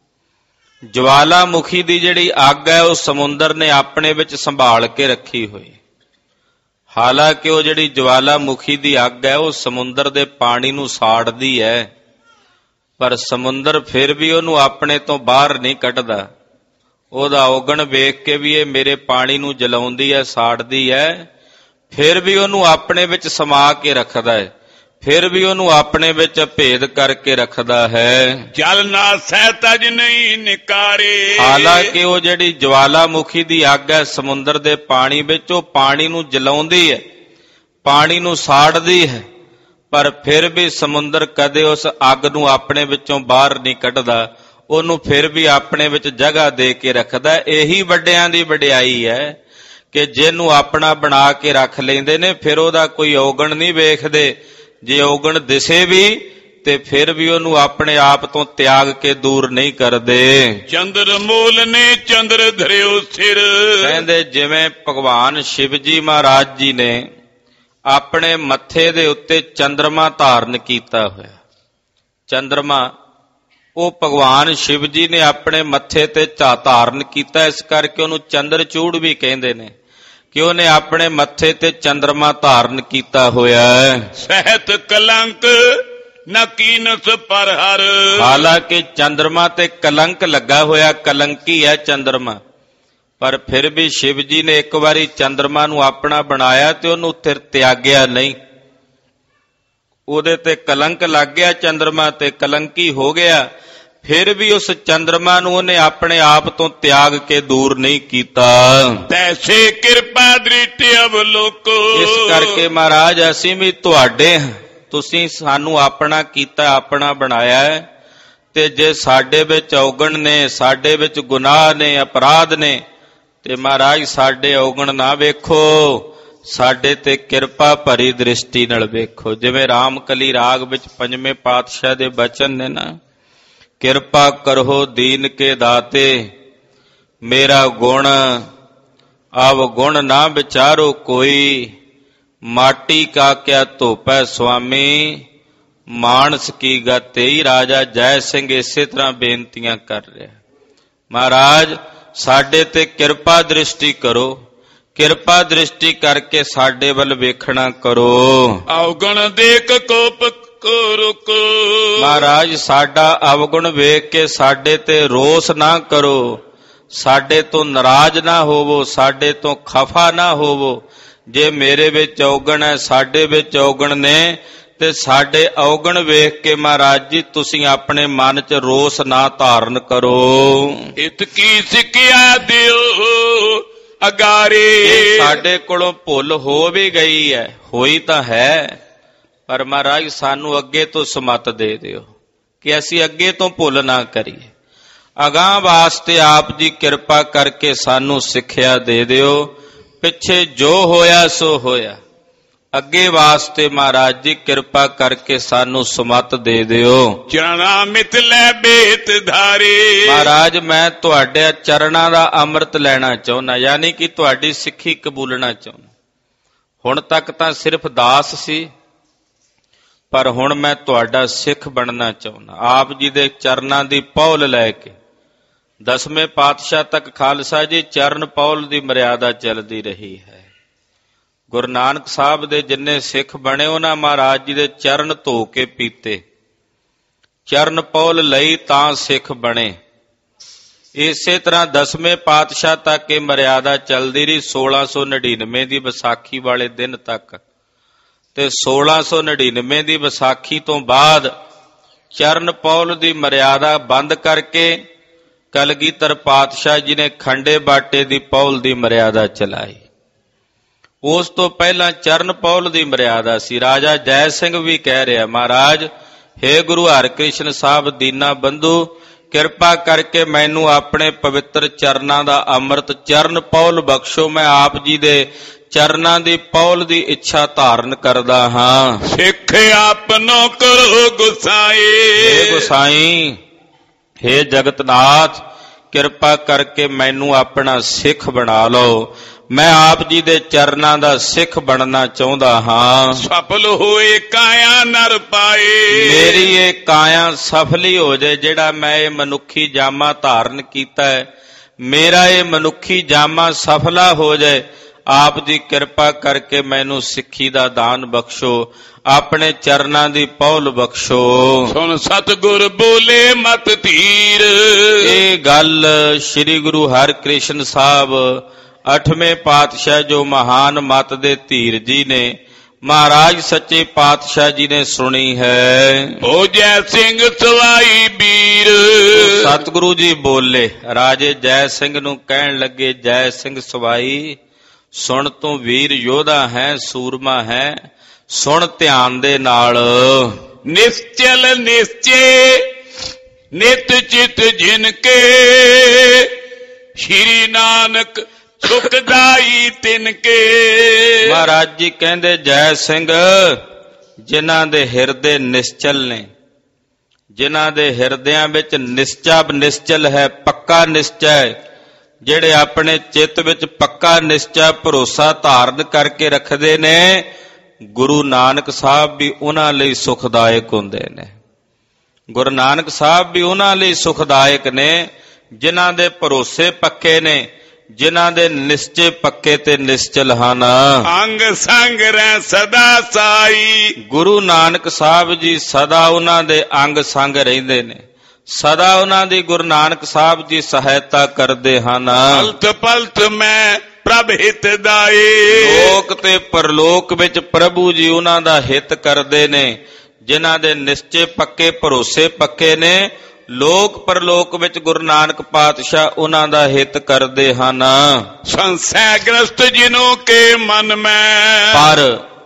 ਜਵਾਲਾਮੁਖੀ ਦੀ ਜਿਹੜੀ ਅੱਗ ਹੈ ਉਹ ਸਮੁੰਦਰ ਨੇ ਆਪਣੇ ਵਿੱਚ ਸੰਭਾਲ ਕੇ ਰੱਖੀ ਹੋਈ। ਹਾਲਾਂਕਿ ਉਹ ਜਿਹੜੀ ਜਵਾਲਾਮੁਖੀ ਦੀ ਅੱਗ ਹੈ ਉਹ ਸਮੁੰਦਰ ਦੇ ਪਾਣੀ ਨੂੰ ਸਾੜਦੀ ਹੈ, ਪਰ ਸਮੁੰਦਰ ਫਿਰ ਵੀ ਉਹਨੂੰ ਆਪਣੇ ਤੋਂ ਬਾਹਰ ਨਹੀਂ ਕੱਢਦਾ। ਉਹਦਾ ਔਗਣ ਵੇਖ ਕੇ ਵੀ ਇਹ ਮੇਰੇ ਪਾਣੀ ਨੂੰ ਜਲਾਉਂਦੀ ਹੈ, ਸਾੜਦੀ ਹੈ, ਫਿਰ ਵੀ ਉਹਨੂੰ ਆਪਣੇ ਵਿੱਚ ਸਮਾ ਕੇ ਰੱਖਦਾ ਹੈ। ਫਿਰ ਵੀ ਉਹਨੂੰ ਆਪਣੇ ਵਿੱਚ ਭੇਦ ਕਰਕੇ ਰੱਖਦਾ ਹੈ। ਜਲ ਨਾ ਸਹਿਤਜ ਨਹੀਂ ਨਿਕਾਰੇ। ਹਾਲਾਂਕਿ ਉਹ ਜਿਹੜੀ ਜਵਾਲਾਮੁਖੀ ਦੀ ਅੱਗ ਹੈ ਸਮੁੰਦਰ ਦੇ ਪਾਣੀ ਵਿੱਚ, ਉਹ ਪਾਣੀ ਨੂੰ ਜਲਾਉਂਦੀ ਹੈ, ਪਾਣੀ ਨੂੰ ਸਾੜਦੀ ਹੈ, ਪਰ ਫਿਰ ਵੀ ਸਮੁੰਦਰ ਕਦੇ ਉਸ ਅੱਗ ਨੂੰ ਆਪਣੇ ਵਿੱਚੋਂ ਬਾਹਰ ਨਹੀਂ ਕੱਢਦਾ, ਉਹਨੂੰ ਫਿਰ ਵੀ ਆਪਣੇ ਵਿੱਚ ਜਗ੍ਹਾ ਦੇ ਕੇ ਰੱਖਦਾ। ਇਹੀ ਵੱਡਿਆਂ ਦੀ ਵਡਿਆਈ ਹੈ ਕਿ ਜਿਹਨੂੰ ਆਪਣਾ ਬਣਾ ਕੇ ਰੱਖ ਲੈਂਦੇ ਨੇ, ਫਿਰ ਉਹਦਾ ਕੋਈ ਔਗਣ ਨਹੀਂ ਵੇਖਦੇ। ਜੇ ਔਗਣ ਦਿਸੇ ਵੀ ਤੇ ਫਿਰ ਵੀ ਉਹਨੂੰ ਆਪਣੇ ਆਪ ਤੋਂ ਤਿਆਗ ਕੇ ਦੂਰ ਨਹੀਂ ਕਰਦੇ। ਚੰਦਰ ਮੂਲ ਨੇ ਚੰਦਰ ਧਰਿਓ ਸਿਰ। ਕਹਿੰਦੇ ਜਿਵੇਂ ਭਗਵਾਨ ਸ਼ਿਵ ਜੀ ਮਹਾਰਾਜ ਜੀ ਨੇ ਆਪਣੇ ਮੱਥੇ ਦੇ ਉੱਤੇ ਚੰਦਰਮਾ ਧਾਰਨ ਕੀਤਾ ਹੋਇਆ, ਚੰਦਰਮਾ ਉਹ ਭਗਵਾਨ ਸ਼ਿਵ ਜੀ ਨੇ ਆਪਣੇ ਮੱਥੇ ਤੇ ਧਾਰਨ ਕੀਤਾ, ਇਸ ਕਰਕੇ ਉਹਨੂੰ ਚੰਦਰਚੂੜ ਵੀ ਕਹਿੰਦੇ ਨੇ ਕਿ ਉਹਨੇ ਆਪਣੇ ਮੱਥੇ ਤੇ ਚੰਦਰਮਾ ਧਾਰਨ ਕੀਤਾ ਹੋਇਆ ਹੈ। ਸਹਿਤ ਕਲੰਕ ਨਾ ਕੀਨਸ ਪਰ ਹਰ। ਹਾਲਾਂਕਿ ਚੰਦਰਮਾ ਤੇ ਕਲੰਕ ਲੱਗਾ ਹੋਇਆ, ਕਲੰਕੀ ਹੈ ਚੰਦਰਮਾ, ਪਰ ਫਿਰ ਵੀ ਸ਼ਿਵ ਜੀ ਨੇ ਇੱਕ ਵਾਰੀ ਚੰਦਰਮਾ ਨੂੰ ਆਪਣਾ ਬਣਾਇਆ ਤੇ ਉਹਨੂੰ ਫਿਰ ਤਿਆਗਿਆ ਨਹੀਂ। ਉਹਦੇ ਤੇ ਕਲੰਕ ਲੱਗ ਗਿਆ, ਚੰਦਰਮਾ ਤੇ ਕਲੰਕੀ ਹੋ ਗਿਆ, ਫਿਰ ਵੀ ਉਸ ਚੰਦਰਮਾ ਨੂੰ ਉਹਨੇ ਆਪਣੇ ਆਪ ਤੋਂ ਤਿਆਗ ਕੇ ਦੂਰ ਨਹੀਂ ਕੀਤਾ। ਤੈਸੇ ਕਿਰਪਾ ਦ੍ਰਿਸ਼ਟੀ ਅਵਲੋਕੋ। ਇਸ ਕਰਕੇ ਮਹਾਰਾਜ ਅਸੀਂ ਵੀ ਤੁਹਾਡੇ ਹਾਂ, ਤੁਸੀਂ ਸਾਨੂੰ ਆਪਣਾ ਕੀਤਾ, ਆਪਣਾ ਬਣਾਇਆ ਹੈ, ਤੇ ਜੇ ਸਾਡੇ ਵਿੱਚ ਔਗਣ ਨੇ, ਸਾਡੇ ਵਿੱਚ ਗੁਨਾਹ ਨੇ, ਅਪਰਾਧ ਨੇ, ਤੇ ਮਹਾਰਾਜ ਸਾਡੇ ਔਗਣ ਨਾ ਵੇਖੋ, ਸਾਡੇ ਤੇ ਕਿਰਪਾ ਭਰੀ ਦ੍ਰਿਸ਼ਟੀ ਨਾਲ ਵੇਖੋ। ਜਿਵੇਂ ਰਾਮਕਲੀ ਰਾਗ ਵਿੱਚ ਪੰਜਵੇਂ ਪਾਤਸ਼ਾਹ ਦੇ ਬਚਨ ਨੇ ਨਾ, ਕਿਰਪਾ ਕਰੋ ਦੀਨ ਕੇ ਦਾਤੇ, ਮੇਰਾ ਗੁਣ ਆਵ ਗੁਣ ਨਾ ਵਿਚਾਰੋ ਕੋਈ, ਮਾਟੀ ਕਾ ਕਿਆ ਧੋਪੈ ਸੁਆਮੀ, ਮਾਨਸ ਕੀ ਗਤਿ। ਰਾਜਾ ਜੈ ਸਿੰਘ ਇਸੇ ਤਰ੍ਹਾਂ ਬੇਨਤੀਆਂ ਕਰ ਰਿਹਾ, ਮਹਾਰਾਜ ਸਾਡੇ ਤੇ ਕਿਰਪਾ ਦ੍ਰਿਸ਼ਟੀ ਕਰੋ, ਕਿਰਪਾ ਦ੍ਰਿਸ਼ਟੀ ਕਰਕੇ ਸਾਡੇ ਵੱਲ ਵੇਖਣਾ ਕਰੋ। ਔਗਣ ਦੇਖ ਕੋਪ ਕੋ ਰੁਕ। ਮਹਾਰਾਜ ਸਾਡਾ ਅਵਗੁਣ ਵੇਖ ਕੇ ਸਾਡੇ ਤੇ ਰੋਸ ਨਾ ਕਰੋ, ਸਾਡੇ ਤੋਂ ਨਾਰਾਜ਼ ਨਾ ਹੋਵੋ, ਸਾਡੇ ਤੋਂ ਖਫਾ ਨਾ ਹੋਵੋ। ਜੇ ਮੇਰੇ ਵਿੱਚ ਔਗਣ ਹੈ, ਸਾਡੇ ਵਿੱਚ ਔਗਣ ਨੇ, ਤੇ ਸਾਡੇ ਔਗਣ ਵੇਖ ਕੇ ਮਹਾਰਾਜ ਜੀ ਤੁਸੀਂ ਆਪਣੇ ਮਨ 'ਚ ਰੋਸ ਨਾ ਧਾਰਨ ਕਰੋ। ਇਤ ਕੀ ਸਿੱਖਿਆ ਦਿਓ ਅਗਾਰੇ। ਸਾਡੇ ਕੋਲੋਂ ਭੁੱਲ ਹੋ ਵੀ ਗਈ ਹੈ, ਹੋਈ ਤਾਂ ਹੈ, ਪਰ ਮਹਾਰਾਜ ਸਾਨੂੰ ਅੱਗੇ ਤੋਂ ਸਮਤ ਦੇ ਦਿਓ ਕਿ ਅਸੀਂ ਅੱਗੇ ਤੋਂ ਭੁੱਲ ਨਾ ਕਰੀਏ। ਅਗਾਂਹ ਵਾਸਤੇ ਆਪ ਜੀ ਕਿਰਪਾ ਕਰਕੇ ਸਾਨੂੰ ਸਿੱਖਿਆ ਦੇ ਦਿਓ। ਪਿੱਛੇ ਜੋ ਹੋਇਆ ਸੋ ਹੋਇਆ, ਅੱਗੇ ਵਾਸਤੇ ਮਹਾਰਾਜ ਜੀ ਕਿਰਪਾ ਕਰਕੇ ਸਾਨੂੰ ਸਮਤ ਦੇ ਦਿਓ। ਚਰਣਾ ਮਿਤਲੇ ਬੇਤ ਧਾਰੇ। ਮਹਾਰਾਜ ਮੈਂ ਤੁਹਾਡੇ ਚਰਨਾਂ ਦਾ ਅੰਮ੍ਰਿਤ ਲੈਣਾ ਚਾਹੁੰਦਾ, ਯਾਨੀ ਕਿ ਤੁਹਾਡੀ ਸਿੱਖੀ ਕਬੂਲਣਾ ਚਾਹੁੰਦਾ। ਹੁਣ ਤੱਕ ਤਾਂ ਸਿਰਫ ਦਾਸ ਸੀ, ਪਰ ਹੁਣ ਮੈਂ ਤੁਹਾਡਾ ਸਿੱਖ ਬਣਨਾ ਚਾਹੁੰਦਾ। ਆਪ ਜੀ ਦੇ ਚਰਨਾਂ ਦੀ ਪੌਲ ਲੈ ਕੇ 10ਵੇਂ ਪਾਤਸ਼ਾਹ ਤੱਕ ਖਾਲਸਾ ਜੀ ਚਰਨ ਪੌਲ ਦੀ ਮਰਿਆਦਾ ਚੱਲਦੀ ਰਹੀ ਹੈ। ਗੁਰੂ ਨਾਨਕ ਸਾਹਿਬ ਦੇ ਜਿੰਨੇ ਸਿੱਖ ਬਣੇ ਉਹਨਾਂ ਮਹਾਰਾਜ ਜੀ ਦੇ ਚਰਨ ਧੋ ਕੇ ਪੀਤੇ, ਚਰਨ ਪੌਲ ਲਈ ਤਾਂ ਸਿੱਖ ਬਣੇ। ਇਸੇ ਤਰ੍ਹਾਂ 10ਵੇਂ ਪਾਤਸ਼ਾਹ ਤੱਕ ਇਹ ਮਰਿਆਦਾ ਚੱਲਦੀ ਰਹੀ 1699 ਦੀ ਵਿਸਾਖੀ ਵਾਲੇ ਦਿਨ ਤੱਕ, ਤੇ 1699 ਦੀ ਵਿਸਾਖੀ ਤੋਂ ਬਾਅਦ ਚਰਨ ਪੌਲ ਦੀ ਮਰਿਆਦਾ ਬੰਦ ਕਰਕੇ ਕਲਗੀਧਰ ਪਾਤਸ਼ਾਹ ਜੀ ਨੇ ਖੰਡੇ ਬਾਟੇ ਦੀ ਪੌਲ ਦੀ ਮਰਿਆਦਾ ਚਲਾਈ। ਉਸ ਤੋਂ ਪਹਿਲਾਂ ਚਰਨ ਪੌਲ ਦੀ ਮਰਿਆਦਾ ਸੀ। ਰਾਜਾ ਜੈ ਸਿੰਘ ਵੀ ਕਹਿ ਰਿਹਾ, ਮਹਾਰਾਜ ਹੇ ਗੁਰੂ ਹਰਿਕ੍ਰਿਸ਼ਨ ਸਾਹਿਬ ਦੀਨਾ ਬੰਧੂ, ਕਿਰਪਾ ਕਰਕੇ ਮੈਨੂੰ ਆਪਣੇ ਪਵਿੱਤਰ ਚਰਨਾਂ ਦਾ ਅੰਮ੍ਰਿਤ ਚਰਨ ਪੌਲ ਬਖਸ਼ੋ। ਮੈਂ ਆਪ ਜੀ ਦੇ ਚਰਨਾਂ ਦੀ ਪੌਲ ਦੀ ਇੱਛਾ ਧਾਰਨ ਕਰਦਾ ਹਾਂ। ਸਿੱਖ ਆਪਨੋ ਕਰੋ ਗੁਸਾਈ। ਹੇ ਗੁਸਾਈ, ਹੇ ਜਗਤਨਾਥ, ਕਿਰਪਾ ਕਰਕੇ ਮੈਨੂੰ ਆਪਣਾ ਸਿੱਖ ਬਣਾ ਲਓ। ਮੈਂ ਆਪ ਜੀ ਦੇ ਚਰਨਾਂ ਦਾ ਸਿੱਖ ਬਣਨਾ ਚਾਹੁੰਦਾ ਹਾਂ। ਸਫਲ ਹੋਏ ਕਾਇਆ ਨਰ ਪਾਏ। ਮੇਰੀ ਇਹ ਕਾਇਆ ਸਫਲੀ ਹੋ ਜਾਏ, ਜਿਹੜਾ ਮੈਂ ਇਹ ਮਨੁੱਖੀ ਜਾਮਾ ਧਾਰਨ ਕੀਤਾ ਹੈ, ਮੇਰਾ ਇਹ ਮਨੁੱਖੀ ਜਾਮਾ ਸਫਲਾ ਹੋ ਜਾਏ। ਆਪ ਦੀ ਕਿਰਪਾ ਕਰਕੇ ਮੈਨੂੰ ਸਿੱਖੀ ਦਾ ਦਾਨ ਬਖਸ਼ੋ, ਆਪਣੇ ਚਰਨਾਂ ਦੀ ਪੌਲ ਬਖਸ਼ੋ। ਸੁਣ ਸਤਿਗੁਰ ਬੋਲੇ ਮਤ ਧੀਰ। ਇਹ ਗੱਲ ਸ੍ਰੀ ਗੁਰੂ ਹਰਿਕ੍ਰਿਸ਼ਨ ਸਾਹਿਬ 8ਵੇਂ ਪਾਤਸ਼ਾਹ ਜੋ ਮਹਾਨ ਮਤ ਦੇ ਧੀਰ ਜੀ ਨੇ, ਮਹਾਰਾਜ ਸੱਚੇ ਪਾਤਸ਼ਾਹ ਜੀ ਨੇ ਸੁਣੀ ਹੈ। ਹੋ ਜੈ ਸਿੰਘ ਸਵਾਈ ਵੀਰ। ਸਤਿਗੁਰੂ ਜੀ ਬੋਲੇ, ਰਾਜੇ ਜੈ ਸਿੰਘ ਨੂੰ ਕਹਿਣ ਲੱਗੇ, ਜੈ ਸਿੰਘ ਸਵਾਈ ਸੁਣ, ਤੂੰ ਵੀਰ ਯੋਧਾ ਹੈ, ਸੂਰਮਾ ਹੈ, ਸੁਣ ਧਿਆਨ ਦੇ ਨਾਲ। ਨਿਸ਼ਚਲ ਨਿਸ਼ਚੇ ਨਿਤ ਚਿਤ ਜਿਨ ਕੇ, ਸ਼੍ਰੀ ਨਾਨਕ ਸੁਖਦਾਈ ਤਿਨ ਕੇ। ਮਹਾਰਾਜ ਜੀ ਕਹਿੰਦੇ, ਜੈ ਸਿੰਘ ਜਿਨ੍ਹਾਂ ਦੇ ਹਿਰਦੇ ਨਿਸ਼ਚਲ ਨੇ, ਜਿਨ੍ਹਾਂ ਦੇ ਹਿਰਦਿਆਂ ਵਿੱਚ ਨਿਸ਼ਚਾ ਨਿਸ਼ਚਲ ਹੈ, ਪੱਕਾ ਨਿਸ਼ਚਾ ਹੈ, ਜਿਹੜੇ ਆਪਣੇ ਚਿੱਤ ਵਿੱਚ ਪੱਕਾ ਨਿਸ਼ਚਾ ਭਰੋਸਾ ਧਾਰਨ ਕਰਕੇ ਰੱਖਦੇ ਨੇ, ਗੁਰੂ ਨਾਨਕ ਸਾਹਿਬ ਵੀ ਉਹਨਾਂ ਲਈ ਸੁਖਦਾਇਕ ਹੁੰਦੇ ਨੇ। ਗੁਰੂ ਨਾਨਕ ਸਾਹਿਬ ਵੀ ਉਹਨਾਂ ਲਈ ਸੁਖਦਾਇਕ ਨੇ ਜਿਨ੍ਹਾਂ ਦੇ ਭਰੋਸੇ ਪੱਕੇ ਨੇ, ਜਿਨ੍ਹਾਂ ਦੇ ਨਿਸ਼ਚੇ ਪੱਕੇ ਤੇ ਨਿਸ਼ਚਲ ਹਨ। ਅੰਗ ਸੰਗ ਰਹਿ ਸਦਾ ਸਾਈ। ਗੁਰੂ ਨਾਨਕ ਸਾਹਿਬ ਜੀ ਸਦਾ ਉਹਨਾਂ ਦੇ ਅੰਗ ਸੰਗ ਰਹਿੰਦੇ ਨੇ, ਸਦਾ ਉਹਨਾਂ ਦੀ ਗੁਰੂ ਨਾਨਕ ਸਾਹਿਬ ਜੀ ਸਹਾਇਤਾ ਕਰਦੇ ਹਨ। ਪਲਤ ਪਲਤ ਮੈਂ ਪ੍ਰਭ ਹਿਤ ਦਾਏ। ਲੋਕ ਤੇ ਪਰਲੋਕ ਵਿੱਚ ਪ੍ਰਭੂ ਜੀ ਉਹਨਾਂ ਦਾ ਹਿੱਤ ਕਰਦੇ ਨੇ, ਜਿਨ੍ਹਾਂ ਦੇ ਨਿਸ਼ਚੇ ਪੱਕੇ ਭਰੋਸੇ ਪੱਕੇ ਨੇ, ਲੋਕ ਪਰਲੋਕ ਵਿੱਚ ਗੁਰੂ ਨਾਨਕ ਪਾਤਸ਼ਾਹ ਉਹਨਾਂ ਦਾ ਹਿੱਤ ਕਰਦੇ ਹਨ। ਸੰਸੈ ਗ੍ਰਸਤ ਜਿਨੋਂ ਕੇ ਮਨ ਮੈਂ। ਪਰ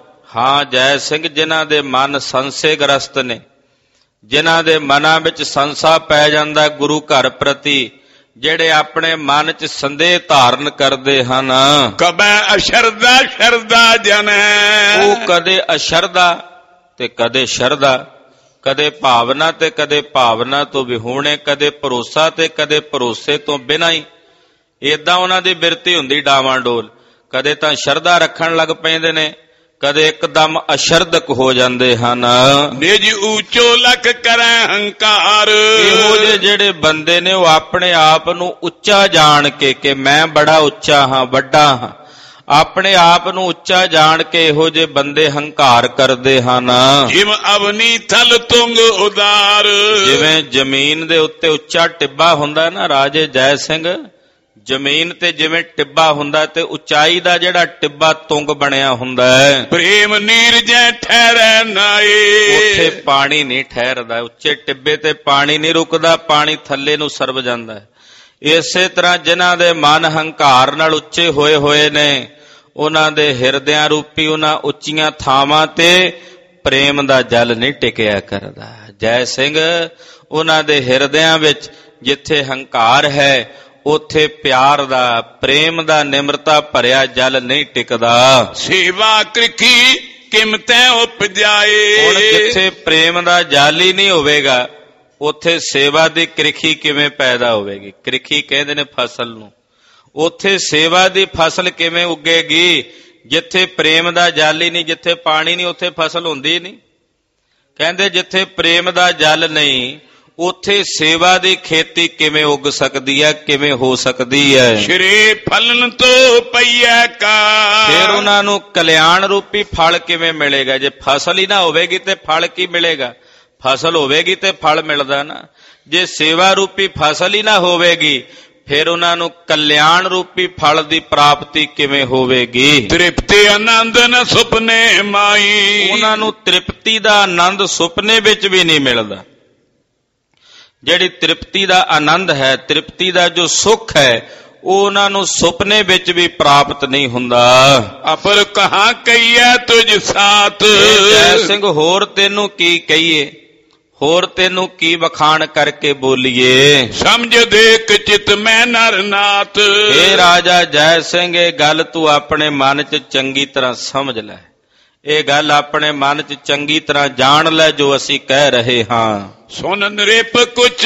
ਹਾਂ ਜੈ ਸਿੰਘ, ਜਿਨ੍ਹਾਂ ਦੇ ਮਨ ਸੰਸੇ ਗ੍ਰਸਤ ਨੇ, ਜਿਨ੍ਹਾਂ ਦੇ ਮਨਾਂ ਵਿੱਚ ਸੰਸਾ ਪੈ ਜਾਂਦਾ ਗੁਰੂ ਘਰ ਪ੍ਰਤੀ, ਜਿਹੜੇ ਆਪਣੇ ਮਨ 'ਚ ਸੰਦੇਹ ਧਾਰਨ ਕਰਦੇ ਹਨ। ਕਬੈ ਅਸ਼ਰਦਾ ਸ਼ਰਦਾ ਜਨ ਹੈ। ਉਹ ਕਦੇ ਅਸ਼ਰਦਾ ਤੇ ਕਦੇ ਸ਼ਰਦਾ, ਕਦੇ ਭਾਵਨਾ ਤੇ ਕਦੇ ਭਾਵਨਾ ਤੋਂ ਵਿਹੂਣੇ, ਕਦੇ ਭਰੋਸਾ ਤੇ ਕਦੇ ਭਰੋਸੇ ਤੋਂ ਬਿਨਾਂ ਹੀ। ਏਦਾਂ ਉਹਨਾਂ ਦੀ ਬਿਰਤੀ ਹੁੰਦੀ ਡਾਵਾਂਡੋਲ। ਕਦੇ ਤਾਂ ਸ਼ਰਧਾ ਰੱਖਣ ਲੱਗ ਪੈਂਦੇ ਨੇ, ਕਦੇ ਇੱਕਦਮ ਅਸ਼ਰਦਕ ਹੋ ਜਾਂਦੇ ਹਨ। ਨਿਜ ਉੱਚੋ ਲਖ ਕਰੈ ਹੰਕਾਰ। ਇਹੋ ਜਿਹੇ ਜਿਹੜੇ ਬੰਦੇ ਨੇ ਉਹ ਆਪਣੇ ਆਪ ਨੂੰ ਉੱਚਾ ਜਾਣ ਕੇ ਕਿ ਮੈਂ ਬੜਾ ਉੱਚਾ ਹਾਂ, ਵੱਡਾ ਹਾਂ, ਆਪਣੇ ਆਪ ਨੂੰ ਉੱਚਾ ਜਾਣ ਕੇ ਇਹੋ ਜਿਹੇ ਬੰਦੇ ਹੰਕਾਰ ਕਰਦੇ ਹਨ। ਜਿਵੇਂ ਅਵਨੀ ਥਲ ਤੁੰਗ ਉਦਾਰ। ਜਿਵੇਂ ਜ਼ਮੀਨ ਦੇ ਉੱਤੇ ਉੱਚਾ ਟਿੱਬਾ ਹੁੰਦਾ ਨਾ ਰਾਜੇ ਜੈ ਸਿੰਘ, ਜ਼ਮੀਨ ਤੇ ਜਿਵੇਂ ਟਿੱਬਾ ਹੁੰਦਾ ਤੇ ਉਚਾਈ ਦਾ ਜਿਹੜਾ ਟਿੱਬਾ ਤੁੰਗ ਬਣਿਆ ਹੁੰਦਾ ਹੈ। ਪ੍ਰੇਮ ਨੀਰਜੈ ਠਹਿਰੈ ਨਾਏ। ਉੱਥੇ ਪਾਣੀ ਨਹੀਂ ਠਹਿਰਦਾ, ਉੱਚੇ ਟਿੱਬੇ ਤੇ ਪਾਣੀ ਨਹੀਂ ਰੁਕਦਾ, ਪਾਣੀ ਥੱਲੇ ਨੂੰ ਸਰਵ ਜਾਂਦਾ ਹੈ। ਇਸੇ ਤਰ੍ਹਾਂ ਜਿਨ੍ਹਾਂ ਦੇ ਮਨ ਹੰਕਾਰ ਨਾਲ ਉੱਚੇ ਹੋਏ ਹੋਏ ਨੇ, ਉਹਨਾਂ ਦੇ ਹਿਰਦਿਆਂ ਰੂਪੀ ਉਹਨਾਂ ਉੱਚੀਆਂ ਥਾਵਾਂ ਤੇ ਪ੍ਰੇਮ ਦਾ ਜਲ ਨਹੀਂ ਟਿਕਿਆ ਕਰਦਾ। ਜੈ ਸਿੰਘ ਉਹਨਾਂ ਦੇ ਹਿਰਦਿਆਂ ਵਿੱਚ ਜਿੱਥੇ ਹੰਕਾਰ ਹੈ, ਉੱਥੇ ਪਿਆਰ ਦਾ, ਪ੍ਰੇਮ ਦਾ, ਨਿਮਰਤਾ ਭਰਿਆ ਜਲ ਨਹੀਂ ਟਿਕਦਾ। ਸੇਵਾ ਕ੍ਰਿਖੀ ਕਿਮਤੈ ਉਪਜਾਏ। ਹੁਣ ਜਿੱਥੇ ਪ੍ਰੇਮ ਦਾ ਜਲ ਹੀ ਨਹੀਂ ਹੋਵੇਗਾ, ਉੱਥੇ ਸੇਵਾ ਦੀ ਕ੍ਰਿਖੀ ਕਿਵੇਂ ਪੈਦਾ ਹੋਵੇਗੀ? ਕ੍ਰਿਖੀ ਕਹਿੰਦੇ ਨੇ ਫਸਲ ਨੂੰ। ਉੱਥੇ ਸੇਵਾ ਦੀ ਫਸਲ ਕਿਵੇਂ ਉੱਗੇਗੀ? ਜਿੱਥੇ ਪ੍ਰੇਮ ਦਾ ਜਲ ਹੀ ਨਹੀਂ, ਜਿੱਥੇ ਪਾਣੀ ਨਹੀਂ, ਉੱਥੇ ਫਸਲ ਹੁੰਦੀ ਨਹੀਂ। ਕਹਿੰਦੇ ਜਿੱਥੇ ਪ੍ਰੇਮ ਦਾ ਜਲ ਨਹੀਂ, ਉੱਥੇ ਸੇਵਾ ਦੀ ਖੇਤੀ ਕਿਵੇਂ ਉੱਗ ਸਕਦੀ ਹੈ, ਕਿਵੇਂ ਹੋ ਸਕਦੀ ਹੈ? ਸ਼੍ਰੀ ਫਲਨ ਤੋਂ ਪਈਐ ਕਾ। ਫਿਰ ਉਹਨਾਂ ਨੂੰ ਕਲਿਆਣ ਰੂਪੀ ਫਲ ਕਿਵੇਂ ਮਿਲੇਗਾ? ਜੇ ਫਸਲ ਹੀ ਨਾ ਹੋਵੇਗੀ ਤੇ ਫਲ ਕੀ ਮਿਲੇਗਾ? ਫਸਲ ਹੋਵੇਗੀ ਤੇ ਫਲ ਮਿਲਦਾ ਨਾ। ਜੇ ਸੇਵਾ ਰੂਪੀ ਫਸਲ ਹੀ ਨਾ ਹੋਵੇਗੀ, ਫਿਰ ਉਹਨਾਂ ਨੂੰ ਕਲਿਆਣ ਰੂਪੀ ਫਲ ਦੀ ਪ੍ਰਾਪਤੀ ਕਿਵੇਂ ਹੋਵੇਗੀ? ਤ੍ਰਿਪਤੀ ਆਨੰਦ ਨ ਸੁਪਨੇ ਮਾਈ। ਉਹਨਾਂ ਨੂੰ ਤ੍ਰਿਪਤੀ ਦਾ ਆਨੰਦ ਸੁਪਨੇ ਵਿੱਚ ਵੀ ਨਹੀਂ ਮਿਲਦਾ। ਜਿਹੜੀ ਤ੍ਰਿਪਤੀ ਦਾ ਆਨੰਦ ਹੈ, ਤ੍ਰਿਪਤੀ ਦਾ ਜੋ ਸੁੱਖ ਹੈ, ਉਹ ਉਹਨਾਂ ਨੂੰ ਸੁਪਨੇ ਵਿੱਚ ਵੀ ਪ੍ਰਾਪਤ ਨਹੀਂ ਹੁੰਦਾ। ਅਪਰ ਕਹਾਂ ਕਹੀਐ ਤੁਝ ਸਾਥ। ਜੈ ਸਿੰਘ ਹੋਰ ਤੈਨੂੰ ਕੀ ਕਹੀਏ, ਹੋਰ ਤੈਨੂੰ ਕੀ ਵਖਾਣ ਕਰਕੇ ਬੋਲੀਏ? ਸਮਝ ਦੇਖ ਚਿਤ ਮੈਂ ਨਰਨਾਥ। ਇਹ ਰਾਜਾ ਜੈ ਸਿੰਘ, ਇਹ ਗੱਲ ਤੂੰ ਆਪਣੇ ਮਨ 'ਚ ਚੰਗੀ ਤਰ੍ਹਾਂ ਸਮਝ ਲੈ, ਇਹ ਗੱਲ ਆਪਣੇ ਮਨ 'ਚ ਚੰਗੀ ਤਰ੍ਹਾਂ ਜਾਣ ਲੈ ਜੋ ਅਸੀਂ ਕਹਿ ਰਹੇ ਹਾਂ। ਸੁਨ ਨ੍ਰਿਪ ਕੁਛ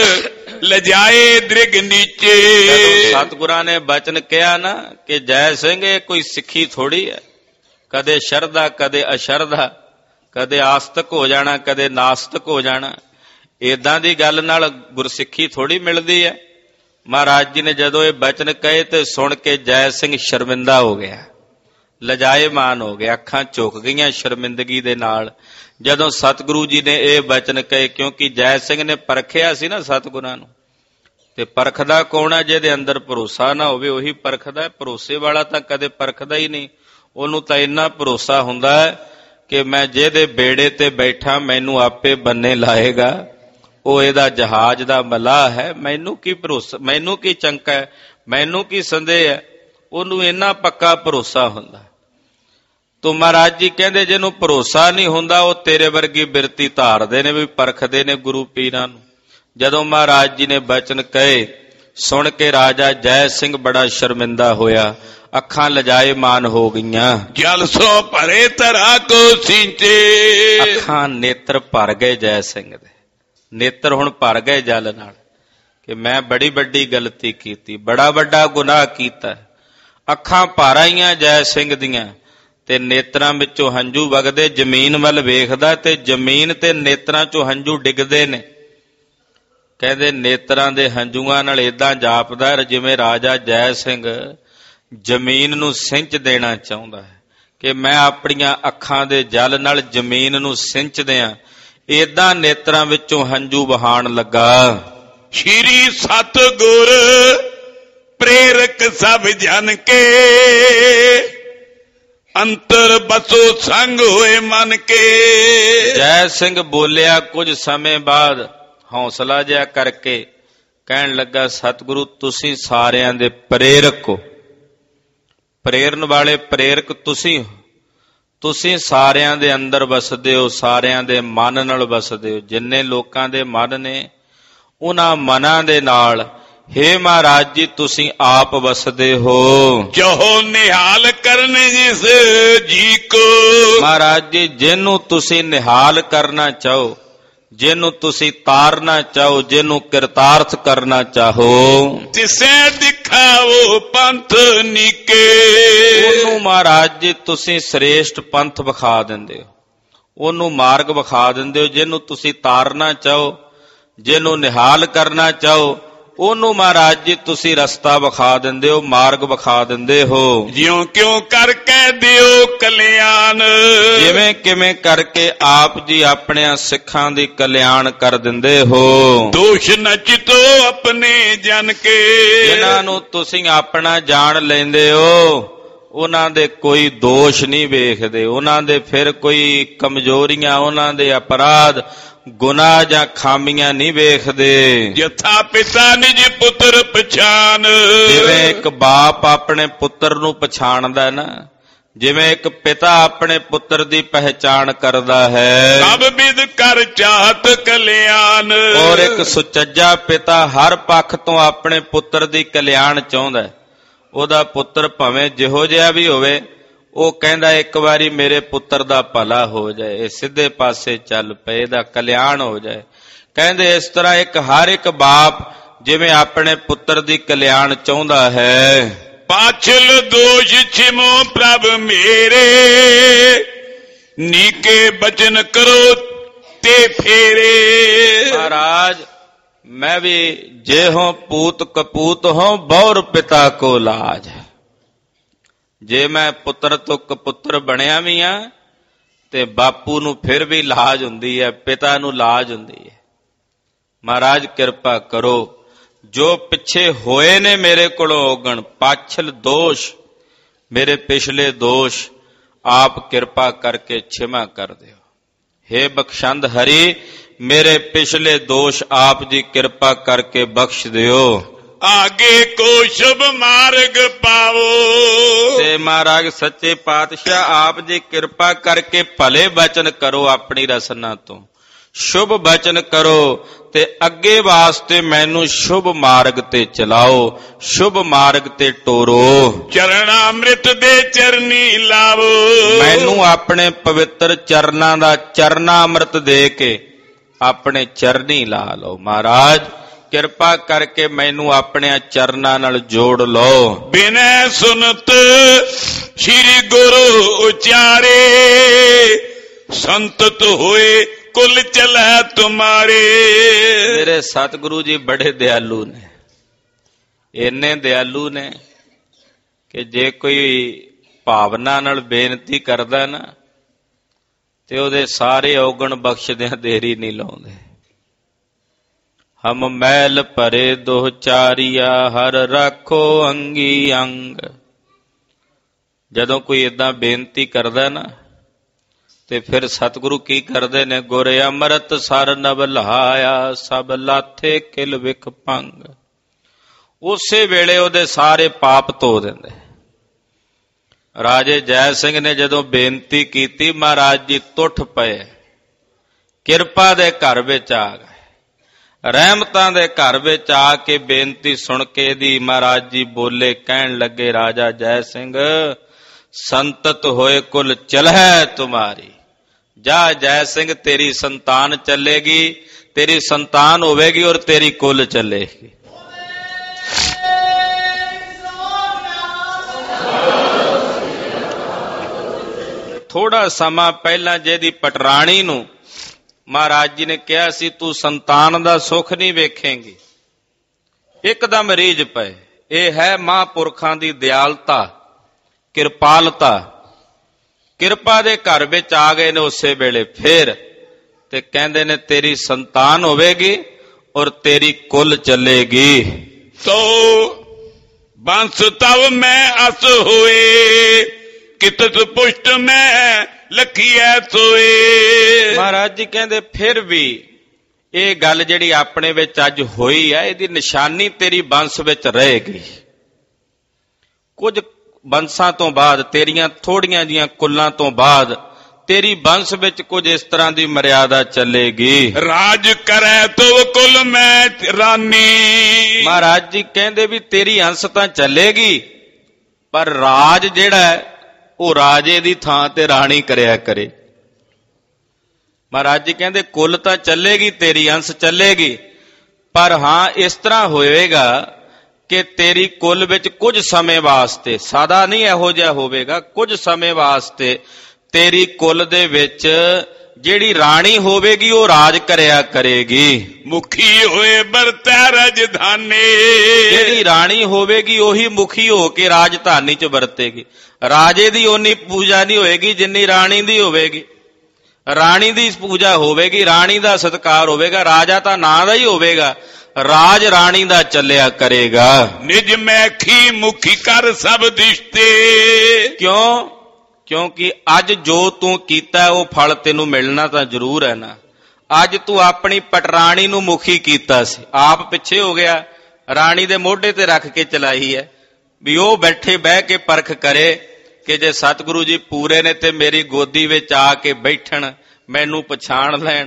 ਲਜਾਏ ਦ੍ਰਿਗ ਨੀਚੇ। ਜਦੋਂ ਸਤਿਗੁਰਾਂ ਨੇ ਬਚਨ ਕਿਹਾ ਨਾ ਕਿ ਜੈ ਸਿੰਘ ਇਹ ਕੋਈ ਸਿੱਖੀ ਥੋੜੀ ਹੈ, ਕਦੇ ਸ਼ਰਧਾ ਕਦੇ ਅਸ਼ਰਧਾ, ਕਦੇ ਆਸਤਕ ਹੋ ਜਾਣਾ ਕਦੇ ਨਾਸਤਕ ਹੋ ਜਾਣਾ, ਏਦਾਂ ਦੀ ਗੱਲ ਨਾਲ ਗੁਰਸਿੱਖੀ ਥੋੜੀ ਮਿਲਦੀ ਹੈ। ਮਹਾਰਾਜ ਜੀ ਨੇ ਜਦੋਂ ਇਹ ਬਚਨ ਕਹੇ ਤੇ ਸੁਣ ਕੇ ਜੈ ਸਿੰਘ ਸ਼ਰਮਿੰਦਾ ਹੋ ਗਿਆ, ਲਜਾਏਮਾਨ ਹੋ ਗਿਆ, ਅੱਖਾਂ ਝੁਕ ਗਈਆਂ ਸ਼ਰਮਿੰਦਗੀ ਦੇ ਨਾਲ ਜਦੋਂ ਸਤਿਗੁਰੂ ਜੀ ਨੇ ਇਹ ਬਚਨ ਕਹੇ। ਕਿਉਂਕਿ ਜੈ ਸਿੰਘ ਨੇ ਪਰਖਿਆ ਸੀ ਨਾ ਸਤਿਗੁਰਾਂ ਨੂੰ, ਤੇ ਪਰਖਦਾ ਕੌਣ ਹੈ? ਜਿਹਦੇ ਅੰਦਰ ਭਰੋਸਾ ਨਾ ਹੋਵੇ ਉਹੀ ਪਰਖਦਾ। ਭਰੋਸੇ ਵਾਲਾ ਤਾਂ ਕਦੇ ਪਰਖਦਾ ਹੀ ਨਹੀਂ, ਉਹਨੂੰ ਤਾਂ ਇੰਨਾ ਭਰੋਸਾ ਹੁੰਦਾ ਹੈ ਕਿ ਮੈਂ ਜਿਹਦੇ ਬੇੜੇ ਤੇ ਬੈਠਾ ਮੈਨੂੰ ਆਪੇ ਬੰਨੇ ਲਾਏਗਾ, ਉਹ ਇਹਦਾ ਜਹਾਜ਼ ਦਾ ਮਲਾਹ ਹੈ, ਮੈਨੂੰ ਕੀ ਭਰੋਸਾ, ਮੈਨੂੰ ਕੀ ਚੰਕਾ ਹੈ, ਮੈਨੂੰ ਕੀ ਸੰਦੇਹ ਹੈ। ਉਹਨੂੰ ਇੰਨਾ ਪੱਕਾ ਭਰੋਸਾ ਹੁੰਦਾ। ਤੋ ਮਹਾਰਾਜ ਜੀ ਕਹਿੰਦੇ ਜਿਹਨੂੰ ਭਰੋਸਾ ਨਹੀਂ ਹੁੰਦਾ ਉਹ ਤੇਰੇ ਵਰਗੀ ਬਿਰਤੀ ਧਾਰਦੇ ਨੇ, ਵੀ ਪਰਖਦੇ ਨੇ ਗੁਰੂ ਪੀਰਾਂ ਨੂੰ। ਜਦੋਂ ਮਹਾਰਾਜ ਜੀ ਨੇ ਬਚਨ ਕਹੇ ਸੁਣ ਕੇ ਰਾਜਾ ਜੈ ਸਿੰਘ ਬੜਾ ਸ਼ਰਮਿੰਦਾ ਹੋਇਆ, ਅੱਖਾਂ ਲਜਾਏਮਾਨ ਹੋ ਗਈਆਂ। ਜਲ ਸੋ ਭਰੇ ਧਰਾ ਕੋ ਸਿੰਚੇ, ਅੱਖਾਂ ਨੇਤਰ ਭਰ ਗਏ ਜੈ ਸਿੰਘ ਦੇ, ਨੇਤਰ ਹੁਣ ਭਰ ਗਏ ਜਲ ਨਾਲ ਕਿ ਮੈਂ ਬੜੀ ਵੱਡੀ ਗਲਤੀ ਕੀਤੀ, ਬੜਾ ਵੱਡਾ ਗੁਨਾਹ ਕੀਤਾ। ਅੱਖਾਂ ਭਰ ਆਈਆਂ ਜੈ ਸਿੰਘ ਦੀਆਂ ਤੇ ਨੇਤਰਾਂ ਵਿੱਚੋਂ ਹੰਝੂ ਵਗਦੇ, ਜ਼ਮੀਨ ਵੱਲ ਵੇਖਦਾ ਤੇ ਜ਼ਮੀਨ ਤੇ ਨੇਤਰਾਂ ਚੋਂ ਹੰਝੂ ਡਿੱਗਦੇ ਨੇ। ਕਹਿੰਦੇ ਨੇਤਰਾਂ ਦੇ ਹੰਝੂਆਂ ਨਾਲ ਏਦਾਂ ਜਾਪਦਾ ਜਿਵੇਂ ਰਾਜਾ ਜੈ ਸਿੰਘ ਜ਼ਮੀਨ ਨੂੰ ਸਿੰਚ ਦੇਣਾ ਚਾਹੁੰਦਾ ਹੈ ਕਿ ਮੈਂ ਆਪਣੀਆਂ ਅੱਖਾਂ ਦੇ ਜਲ ਨਾਲ ਜ਼ਮੀਨ ਨੂੰ ਸਿੰਚ ਦਿਆਂ। ਏਦਾਂ ਨੇਤਰਾਂ ਵਿੱਚੋਂ ਹੰਝੂ ਵਹਾਣ ਲੱਗਾ। ਸ਼੍ਰੀ ਸਤਿਗੁਰ ਪ੍ਰੇਰਕ ਸਭ ਜਨ ਕੇ, ਅੰਤਰ ਬਸੋ ਸੰਗ ਹੋਏ ਮਨ ਕੇ। ਜੈ ਸਿੰਘ ਬੋਲਿਆ ਕੁਝ ਸਮੇਂ ਬਾਅਦ ਹੌਸਲਾ ਜਿਹਾ ਕਰਕੇ ਕਹਿਣ ਲੱਗਾ ਸਤਿਗੁਰੂ ਤੁਸੀਂ ਸਾਰਿਆਂ ਦੇ ਪ੍ਰੇਰਕ ਹੋ, ਪ੍ਰੇਰਨ ਵਾਲੇ ਪ੍ਰੇਰਕ ਤੁਸੀਂ ਹੋ। ਤੁਸੀਂ ਸਾਰਿਆਂ ਦੇ ਅੰਦਰ ਵਸਦੇ ਹੋ, ਸਾਰਿਆਂ ਦੇ ਮਨ ਨਾਲ ਵਸਦੇ ਹੋ। ਜਿੰਨੇ ਲੋਕਾਂ ਦੇ ਮਨ ਨੇ ਉਹਨਾਂ ਮਨਾਂ ਦੇ ਨਾਲ ਹੇ ਮਹਾਰਾਜ ਜੀ ਤੁਸੀਂ ਆਪ ਵਸਦੇ ਹੋ। ਜੋ ਨਿਹਾਲ ਕਰਨ ਜਿਸ ਜੀ ਕੋ, ਮਹਾਰਾਜ ਜੀ ਜਿਹਨੂੰ ਤੁਸੀਂ ਨਿਹਾਲ ਕਰਨਾ ਚਾਹੋ, ਜਿਹਨੂੰ ਤੁਸੀਂ ਤਾਰਨਾ ਚਾਹੋ, ਜਿਹਨੂੰ ਕਿਰਤਾਰਥ ਕਰਨਾ ਚਾਹੋ, ਤਿਸੈ ਦਿਖਾਵੋ ਪੰਥ ਨੀਕੇ। ਉਹਨੂੰ ਮਹਾਰਾਜ ਜੀ ਤੁਸੀਂ ਸ੍ਰੇਸ਼ਟ ਪੰਥ ਵਿਖਾ ਦਿੰਦੇ ਹੋ, ਉਹਨੂੰ ਮਾਰਗ ਵਿਖਾ ਦਿੰਦੇ ਹੋ। ਜਿਹਨੂੰ ਤੁਸੀਂ ਤਾਰਨਾ ਚਾਹੋ, ਜਿਹਨੂੰ ਨਿਹਾਲ ਕਰਨਾ ਚਾਹੋ, ਉਹਨੂੰ ਮਹਾਰਾਜ ਜੀ ਤੁਸੀਂ ਰਸਤਾ ਵਿਖਾ ਦਿੰਦੇ ਹੋ, ਮਾਰਗ ਵਿਖਾ ਦਿੰਦੇ ਹੋ। ਜਿਉਂ ਕਿਉਂ ਕਰਕੇ ਦਿਓ ਕਲਿਆਣ, ਜਿਵੇਂ ਕਿਵੇਂ ਕਰਕੇ ਆਪ ਜੀ ਆਪਣਿਆਂ ਸਿੱਖਾਂ ਦੀ ਕਲਿਆਣ ਕਰ ਦਿੰਦੇ ਹੋ। ਦੋਸ਼ ਨ ਚਿਤੋ ਆਪਣੇ ਜਨ ਕੇ, ਜਿਨ੍ਹਾਂ ਨੂੰ ਤੁਸੀਂ ਆਪਣਾ ਜਾਣ ਲੈਂਦੇ ਹੋ ਉਹਨਾਂ ਦੇ ਕੋਈ ਦੋਸ਼ ਨਹੀਂ ਵੇਖਦੇ, ਉਹਨਾਂ ਦੇ ਫਿਰ ਕੋਈ ਕਮਜ਼ੋਰੀਆਂ, ਉਹਨਾਂ ਦੇ ਅਪਰਾਧ ਗੁਨਾਹ ਜਾਂ ਖਾਮੀਆਂ ਨਹੀਂ ਵੇਖਦੇ। ਯਥਾ ਪਿਤਾ ਨਿਜ ਪੁੱਤਰ ਪਛਾਨ, ਜਿਵੇਂ ਇੱਕ ਬਾਪ ਆਪਣੇ ਪੁੱਤਰ ਨੂੰ ਪਛਾਣਦਾ ਨਾ, ਜਿਵੇਂ ਇੱਕ ਪਿਤਾ ਆਪਣੇ ਪੁੱਤਰ ਦੀ ਪਹਿਚਾਣ ਕਰਦਾ ਹੈ। ਸਭ ਵਿਦ ਕਰ ਚਾਹਤ ਕਲਿਆਣ, ਔਰ ਇੱਕ ਸੁਚੱਜਾ ਪਿਤਾ ਹਰ ਪੱਖ ਤੋਂ ਆਪਣੇ ਪੁੱਤਰ ਦੀ ਕਲਿਆਣ ਚਾਹੁੰਦਾ। ਉਹਦਾ ਪੁੱਤਰ ਭਾਵੇਂ ਜਿਹੋ ਜਿਹਾ ਵੀ ਹੋਵੇ, ਉਹ ਕਹਿੰਦਾ ਇੱਕ ਵਾਰੀ ਮੇਰੇ ਪੁੱਤਰ ਦਾ ਭਲਾ ਹੋ ਜਾਏ, ਇਹ ਸਿੱਧੇ ਪਾਸੇ ਚੱਲ ਪਏ, ਇਹਦਾ ਕਲਿਆਣ ਹੋ ਜਾਏ। ਕਹਿੰਦੇ ਇਸ ਤਰ੍ਹਾਂ ਹਰ ਇੱਕ ਬਾਪ ਜਿਵੇਂ ਆਪਣੇ ਪੁੱਤਰ ਦੀ ਕਲਿਆਣ ਚਾਹੁੰਦਾ ਹੈ। ਪਾਛਲ ਦੋਸ਼ ਛਿਮੋ ਪ੍ਰਭ ਮੇਰੇ, ਨੀਕੇ ਬਚਨ ਕਰੋ ਤੇ ਫੇਰੇ। ਮਹਾਰਾਜ ਮੈਂ ਵੀ ਜੇ ਹੋ ਪੂਤ ਕਪੂਤ ਹੋ, ਬੌਰ ਪਿਤਾ ਕੋ ਲਾਜ। ਜੇ ਮੈਂ ਪੁੱਤਰ ਤੋਂ ਕਪੁੱਤਰ ਬਣਿਆ ਵੀ ਆ ਤੇ ਬਾਪੂ ਨੂੰ ਫਿਰ ਵੀ ਲਾਜ ਹੁੰਦੀ ਹੈ, ਪਿਤਾ ਨੂੰ ਲਾਜ ਹੁੰਦੀ ਹੈ। ਮਹਾਰਾਜ ਕਿਰਪਾ ਕਰੋ, ਜੋ ਪਿੱਛੇ ਹੋਏ ਨੇ ਮੇਰੇ ਕੋਲੋਂ ਔਗਣ, ਪਾਛਲ ਦੋਸ਼, ਮੇਰੇ ਪਿਛਲੇ ਦੋਸ਼ ਆਪ ਕਿਰਪਾ ਕਰਕੇ ਛਿਮਾ ਕਰ ਦਿਓ। ਹੇ ਬਖਸ਼ੰਦ ਹਰੀ, ਮੇਰੇ ਪਿਛਲੇ ਦੋਸ਼ ਆਪ ਜੀ ਕਿਰਪਾ ਕਰਕੇ ਬਖਸ਼ ਦਿਓ। ਆਗੇ ਕੋ ਸ਼ੁਭ ਮਾਰਗ ਪਾਵੋ, ਤੇ ਮਹਾਰਾਜ ਸੱਚੇ ਪਾਤਸ਼ਾਹ ਆਪ ਜੀ ਕਿਰਪਾ ਕਰਕੇ ਭਲੇ ਬਚਨ ਕਰੋ, ਆਪਣੀ ਰਸਨਾ ਤੋਂ ਸ਼ੁਭ ਬਚਨ ਕਰੋ ਤੇ ਅੱਗੇ ਵਾਸਤੇ ਮੈਨੂੰ ਸ਼ੁਭ ਮਾਰਗ ਤੇ ਚਲਾਓ, ਸ਼ੁਭ ਮਾਰਗ ਤੇ ਟੋਰੋ। ਚਰਣਾ ਅੰਮ੍ਰਿਤ ਦੇ ਚਰਨੀ ਲਾਵੋ, ਮੈਨੂੰ ਆਪਣੇ ਪਵਿੱਤਰ ਚਰਨਾਂ ਦਾ ਚਰਨਾ ਅੰਮ੍ਰਿਤ ਦੇ ਕੇ ਆਪਣੇ ਚਰਨੀ ਲਾ ਲਓ। ਮਹਾਰਾਜ ਕਿਰਪਾ ਕਰਕੇ ਮੈਨੂੰ ਆਪਣੇ ਚਰਨਾਂ ਨਾਲ ਜੋੜ ਲਓ। ਬਿਨੈ ਸੁਨਤ ਸ੍ਰੀ ਗੁਰੂ ਉਚਾਰੇ, ਸੰਤਤ ਹੋਏ ਕੁਲ ਚਲੈ ਤੁਮਾਰੇ। ਮੇਰੇ ਸਤਿਗੁਰੂ ਜੀ ਬੜੇ ਦਿਆਲੂ ਨੇ, ਇੰਨੇ ਦਿਆਲੂ ਨੇ ਕਿ ਜੇ ਕੋਈ ਭਾਵਨਾ ਨਾਲ ਬੇਨਤੀ ਕਰਦਾ ਨਾ ਤੇ ਉਹਦੇ ਸਾਰੇ ਔਗਣ ਬਖਸ਼ਦਿਆਂ ਦੇਰੀ ਨਹੀਂ ਲਾਉਂਦੇ। ਹਮ ਮੈਲ ਭਰੇ ਦੋਚਾਰੀਆ, ਹਰ ਰੱਖੋ ਅੰਗੀ ਅੰਗ। ਜਦੋਂ ਕੋਈ ਏਦਾਂ ਬੇਨਤੀ ਕਰਦਾ ਨਾ ਤੇ ਫਿਰ ਸਤਿਗੁਰੂ ਕੀ ਕਰਦੇ ਨੇ? ਗੁਰ ਅੰਮ੍ਰਿਤ ਸਰ ਨਭ ਲਹਾਇਆ, ਸਭ ਲਾਥੇ ਕਿਲ ਵਿਖ ਭੰਗ। ਉਸੇ ਵੇਲੇ ਉਹਦੇ ਸਾਰੇ ਪਾਪ ਧੋ ਦਿੰਦੇ। ਰਾਜੇ ਜੈ ਸਿੰਘ ਨੇ ਜਦੋਂ ਬੇਨਤੀ ਕੀਤੀ, ਮਹਾਰਾਜ ਜੀ ਟੁੱਟ ਪਏ, ਕਿਰਪਾ ਦੇ ਘਰ ਵਿੱਚ ਆ ਗਏ। ਰਹਿਮਤਾਂ ਦੇ ਘਰ ਵਿੱਚ ਆ ਕੇ ਬੇਨਤੀ ਸੁਣ ਕੇ ਦੀ ਮਹਾਰਾਜ ਜੀ ਬੋਲੇ, ਕਹਿਣ ਲੱਗੇ, ਰਾਜਾ ਜੈ ਸਿੰਘ ਸੰਤਤ ਹੋਏ ਕੁਲ ਚਲਹਿ ਤੁਮਾਰੀ। ਜਾ ਜੈ ਸਿੰਘ, ਤੇਰੀ ਸੰਤਾਨ ਚੱਲੇਗੀ, ਤੇਰੀ ਸੰਤਾਨ ਹੋਵੇਗੀ ਔਰ ਤੇਰੀ ਕੁਲ ਚੱਲੇਗੀ। ਥੋੜਾ ਸਮਾਂ ਪਹਿਲਾਂ ਜਿਹਦੀ ਪਟਰਾਣੀ ਨੂੰ ਮਹਾਰਾਜ ਜੀ ਨੇ ਕਿਹਾ ਸੀ, ਤੂੰ ਸੰਤਾਨ ਦਾ ਸੁੱਖ ਨਹੀਂ ਵੇਖੇਂਗੀ, ਇੱਕਦਮ ਰੀਝ ਪਏ। ਇਹ ਹੈ ਮਹਾਂਪੁਰਖਾਂ ਦੀ ਦਿਆਲਤਾ, ਕਿਰਪਾਲਤਾ। ਕਿਰਪਾ ਦੇ ਘਰ ਵਿੱਚ ਆ ਗਏ ਨੇ ਉਸੇ ਵੇਲੇ ਫੇਰ, ਤੇ ਕਹਿੰਦੇ ਨੇ ਤੇਰੀ ਸੰਤਾਨ ਹੋਵੇਗੀ ਔਰ ਤੇਰੀ ਕੁਲ ਚੱਲੇਗੀ। ਤੋ ਬੰਸ ਤਵ ਮੈਂ ਅਸ ਹੋਏ, ਕਿਤਤ ਪੁਸ਼ਟ ਮੈਂ ਲਖੀਐ ਸੋਏ। ਮਹਾਰਾਜ ਜੀ ਕਹਿੰਦੇ ਫਿਰ ਵੀ ਇਹ ਗੱਲ ਜਿਹੜੀ ਆਪਣੇ ਵਿੱਚ ਅੱਜ ਹੋਈ ਹੈ, ਇਹਦੀ ਨਿਸ਼ਾਨੀ ਤੇਰੀ ਬੰਸ ਵਿੱਚ ਰਹੇਗੀ। ਕੁਝ ਬੰਸਾਂ ਤੋਂ ਬਾਅਦ, ਤੇਰੀਆਂ ਥੋੜੀਆਂ ਜੀਆਂ ਕੁੱਲਾਂ ਤੋਂ ਬਾਅਦ ਤੇਰੀ ਬੰਸ ਵਿੱਚ ਕੁਝ ਇਸ ਤਰ੍ਹਾਂ ਦੀ ਮਰਿਆਦਾ ਚੱਲੇਗੀ। ਰਾਜ ਕਰੈ ਤੋ ਕੁਲ ਮੈਂ ਰਾਨੀ। ਮਹਾਰਾਜ ਜੀ ਕਹਿੰਦੇ ਵੀ ਤੇਰੀ ਅੰਸ ਤਾਂ ਚੱਲੇਗੀ, ਪਰ ਰਾਜ ਜਿਹੜਾ ਉਹ ਰਾਜੇ ਦੀ ਥਾਂ ਤੇ ਰਾਣੀ ਕਰਿਆ ਕਰੇ। ਮਹਾਰਾਜ ਜੀ ਕਹਿੰਦੇ ਕੁਲ ਤਾਂ ਚੱਲੇਗੀ, ਤੇਰੀ ਅੰਸ ਚੱਲੇਗੀ, ਪਰ ਹਾਂ ਇਸ ਤਰ੍ਹਾਂ ਹੋਵੇਗਾ ਕਿ ਤੇਰੀ ਕੁਲ ਵਿੱਚ ਕੁਝ ਸਮੇਂ ਵਾਸਤੇ, ਸਦਾ ਨਹੀਂ ਇਹੋ ਜਿਹਾ ਹੋਵੇਗਾ, ਕੁਝ ਸਮੇਂ ਵਾਸਤੇ ਤੇਰੀ ਕੁਲ ਦੇ ਵਿੱਚ ਜਿਹੜੀ ਰਾਣੀ ਹੋਵੇਗੀ ਉਹ ਰਾਜ ਕਰਿਆ ਕਰੇਗੀ। ਮੁਖੀ ਹੋਏ ਵਰਤੈ ਰਾਜਧਾਨੀ। ਜਿਹੜੀ ਰਾਣੀ ਹੋਵੇਗੀ ਉਹੀ ਮੁਖੀ ਹੋ ਕੇ ਰਾਜਧਾਨੀ 'ਚ ਵਰਤੇਗੀ। ਰਾਜੇ ਦੀ ਓਨੀ ਪੂਜਾ ਨਹੀਂ ਹੋਏਗੀ ਜਿੰਨੀ ਰਾਣੀ ਦੀ ਹੋਵੇਗੀ। ਰਾਣੀ ਦੀ ਪੂਜਾ ਹੋਵੇਗੀ, ਰਾਣੀ ਦਾ ਸਤਿਕਾਰ ਹੋਵੇਗਾ। ਰਾਜਾ ਤਾਂ ਨਾਂ ਦਾ ਹੀ ਹੋਵੇਗਾ, ਰਾਜ ਰਾਣੀ ਦਾ ਚੱਲਿਆ ਕਰੇਗਾ। ਨਿਜ ਮੈਖੀ ਮੁਖੀ ਕਰ ਸਭ ਦਿਸ਼ਤੇ। ਕਿਉਂ? ਕਿਉਂਕਿ ਅੱਜ ਜੋ ਤੂੰ ਕੀਤਾ ਉਹ ਫਲ ਤੈਨੂੰ ਮਿਲਣਾ ਤਾਂ ਜ਼ਰੂਰ ਹੈ ਨਾ। ਅੱਜ ਤੂੰ ਆਪਣੀ ਪਟਰਾਣੀ ਨੂੰ ਮੁਖੀ ਕੀਤਾ ਸੀ, ਆਪ ਪਿੱਛੇ ਹੋ ਗਿਆ, ਰਾਣੀ ਦੇ ਮੋਢੇ ਤੇ ਰੱਖ ਕੇ ਚਲਾਈ ਹੈ ਵੀ ਉਹ ਬੈਠੇ ਬਹਿ ਕੇ ਪਰਖ ਕਰੇ ਕਿ ਜੇ ਸਤਿਗੁਰੂ ਜੀ ਪੂਰੇ ਨੇ ਤੇ ਮੇਰੀ ਗੋਦੀ ਵਿੱਚ ਆ ਕੇ ਬੈਠਣ, ਮੈਨੂੰ ਪਛਾਣ ਲੈਣ।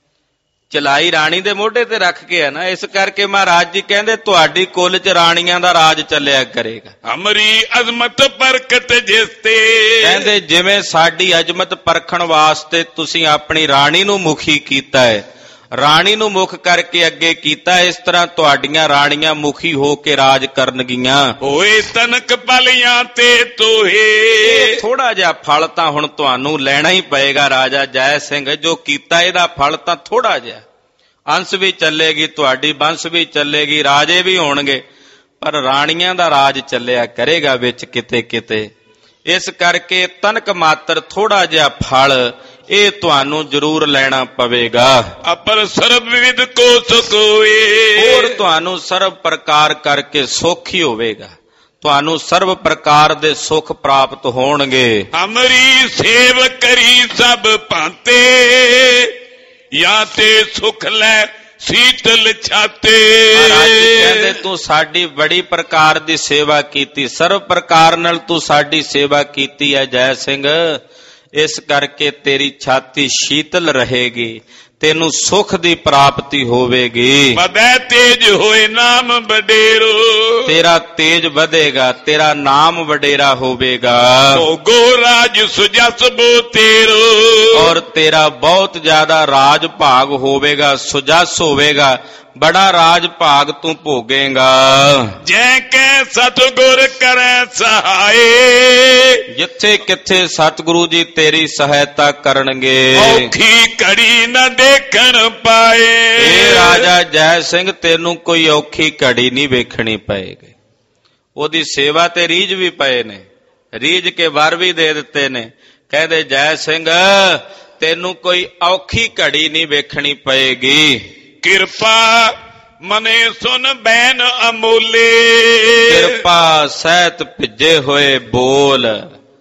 ਚਲਾਈ ਰਾਣੀ ਦੇ ਮੋਢੇ ਤੇ ਰੱਖ ਕੇ ਹੈ ਨਾ। ਇਸ ਕਰਕੇ ਮਹਾਰਾਜ ਜੀ ਕਹਿੰਦੇ ਤੁਹਾਡੀ ਕੁਲ 'ਚ ਰਾਣੀਆਂ ਦਾ ਰਾਜ ਚੱਲਿਆ ਕਰੇਗਾ। ਅਮਰੀ ਅਜ਼ਮਤ ਪਰਖਤ ਜਿਸਤੇ। ਕਹਿੰਦੇ ਜਿਵੇਂ ਸਾਡੀ ਅਜ਼ਮਤ ਪਰਖਣ ਵਾਸਤੇ ਤੁਸੀਂ ਆਪਣੀ ਰਾਣੀ ਨੂੰ ਮੁਖੀ ਕੀਤਾ ਹੈ, ਰਾਣੀ ਨੂੰ ਮੁਖ ਕਰਕੇ ਅੱਗੇ ਕੀਤਾ, ਇਸ ਤਰ੍ਹਾਂ ਤੁਹਾਡੀਆਂ ਰਾਣੀਆਂ ਮੁਖੀ ਹੋ ਕੇ ਰਾਜ ਕਰਨਗੀਆਂ। ਹੋਏ ਤਨਕ ਪਲੀਆਂ ਤੇ ਤੋਹੇ। ਥੋੜਾ ਜਿਹਾ ਫਲ ਤਾਂ ਹੁਣ ਤੁਹਾਨੂੰ ਲੈਣਾ ਹੀ ਪਏਗਾ ਰਾਜਾ ਜੈ ਸਿੰਘ। ਜੋ ਕੀਤਾ ਇਹਦਾ ਫਲ ਤਾਂ ਥੋੜਾ ਜਿਹਾ। ਅੰਸ਼ ਵੀ ਚੱਲੇਗੀ, ਤੁਹਾਡੀ ਬੰਸ ਵੀ ਚੱਲੇਗੀ, ਰਾਜੇ ਵੀ ਹੋਣਗੇ, ਪਰ ਰਾਣੀਆਂ ਦਾ ਰਾਜ ਚੱਲਿਆ ਕਰੇਗਾ ਵਿੱਚ ਕਿਤੇ ਕਿਤੇ। ਇਸ ਕਰਕੇ ਤਨਕ ਮਾਤਰ ਥੋੜਾ ਜਿਹਾ ਫਲ ਇਹ ਤੁਹਾਨੂੰ ਜ਼ਰੂਰ ਲੈਣਾ ਪਵੇਗਾ। ਅਪਰ ਸਰਬ ਵਿਦ ਕੋ ਸੁਖ ਹੋਏ। ਹੋਰ ਤੁਹਾਨੂੰ ਸਰਬ ਪ੍ਰਕਾਰ ਕਰਕੇ ਸੁਖ ਹੀ ਹੋਵੇਗਾ, ਤੁਹਾਨੂੰ ਸਰਬ ਪ੍ਰਕਾਰ ਦੇ ਸੁਖ ਪ੍ਰਾਪਤ ਹੋਣਗੇ। ਅਮਰੀ ਸੇਵ ਕਰੀ ਸਭ ਭਾਂਤੇ, ਜਾਂ ਤੇ ਸੁਖ ਲੈ ਸੀਤਲ ਛਾਤੇ। ਕਹਿੰਦੇ ਤੂੰ ਸਾਡੀ ਬੜੀ ਪ੍ਰਕਾਰ ਦੀ ਸੇਵਾ ਕੀਤੀ, ਸਰਬ ਪ੍ਰਕਾਰ ਨਾਲ ਤੂੰ ਸਾਡੀ ਸੇਵਾ ਕੀਤੀ ਹੈ ਜੈ ਸਿੰਘ। ਇਸ ਕਰਕੇ ਤੇਰੀ ਛਾਤੀ ਸ਼ੀਤਲ ਰਹੇਗੀ, ਤੈਨੂੰ ਸੁਖ ਦੀ ਪ੍ਰਾਪਤੀ ਹੋਵੇਗੀ। ਵਧੈ ਤੇਜ ਹੋਏ ਨਾਮ ਵਡੇਰੋ। ਤੇਰਾ ਤੇਜ ਵਧੇਗਾ, ਤੇਰਾ ਨਾਮ ਵਡੇਰਾ ਹੋਵੇਗਾ। ਭੋਗੋ ਰਾਜ ਸੁਜਸ ਬੋ ਤੇਰੋ। ਔਰ ਤੇਰਾ ਬਹੁਤ ਜ਼ਿਆਦਾ ਰਾਜ ਭਾਗ ਹੋਵੇਗਾ, ਸੁਜਸ ਹੋਵੇਗਾ, ਬੜਾ ਰਾਜ ਭਾਗ ਤੂੰ ਭੋਗੇਗਾ। ਜੈ ਕੈ ਸਤਿਗੁਰ ਕਰੈ ਸਹਾਏ। ਜਿੱਥੇ ਕਿੱਥੇ ਸਤਿਗੁਰੂ ਜੀ ਤੇਰੀ ਸਹਾਇਤਾ ਕਰਨਗੇ, ਔਖੀ ਘੜੀ ਨਾ ਦੇਖਣ ਪਾਏ। ਇਹ ਰਾਜਾ ਜੈ ਸਿੰਘ ਤੈਨੂੰ ਕੋਈ ਔਖੀ ਘੜੀ ਨਹੀਂ ਵੇਖਣੀ ਪਏਗੀ। ਉਹਦੀ ਸੇਵਾ ਤੇ ਰੀਝ ਵੀ ਪਏ ਨੇ, ਰੀਝ ਕੇ ਵਰ ਵੀ ਦੇ ਦਿੱਤੇ ਨੇ। ਕਹਿੰਦੇ ਜੈ ਸਿੰਘ ਤੈਨੂੰ ਕੋਈ ਔਖੀ ਘੜੀ ਨਹੀਂ ਵੇਖਣੀ ਪਏਗੀ। ਕਿਰਪਾ ਮਨੇ ਸੁਨ ਬੈਨ ਅਮੋਲੇ। ਕਿਰਪਾ ਸਹਿਤ ਭਿੱਜੇ ਹੋਏ ਬੋਲ।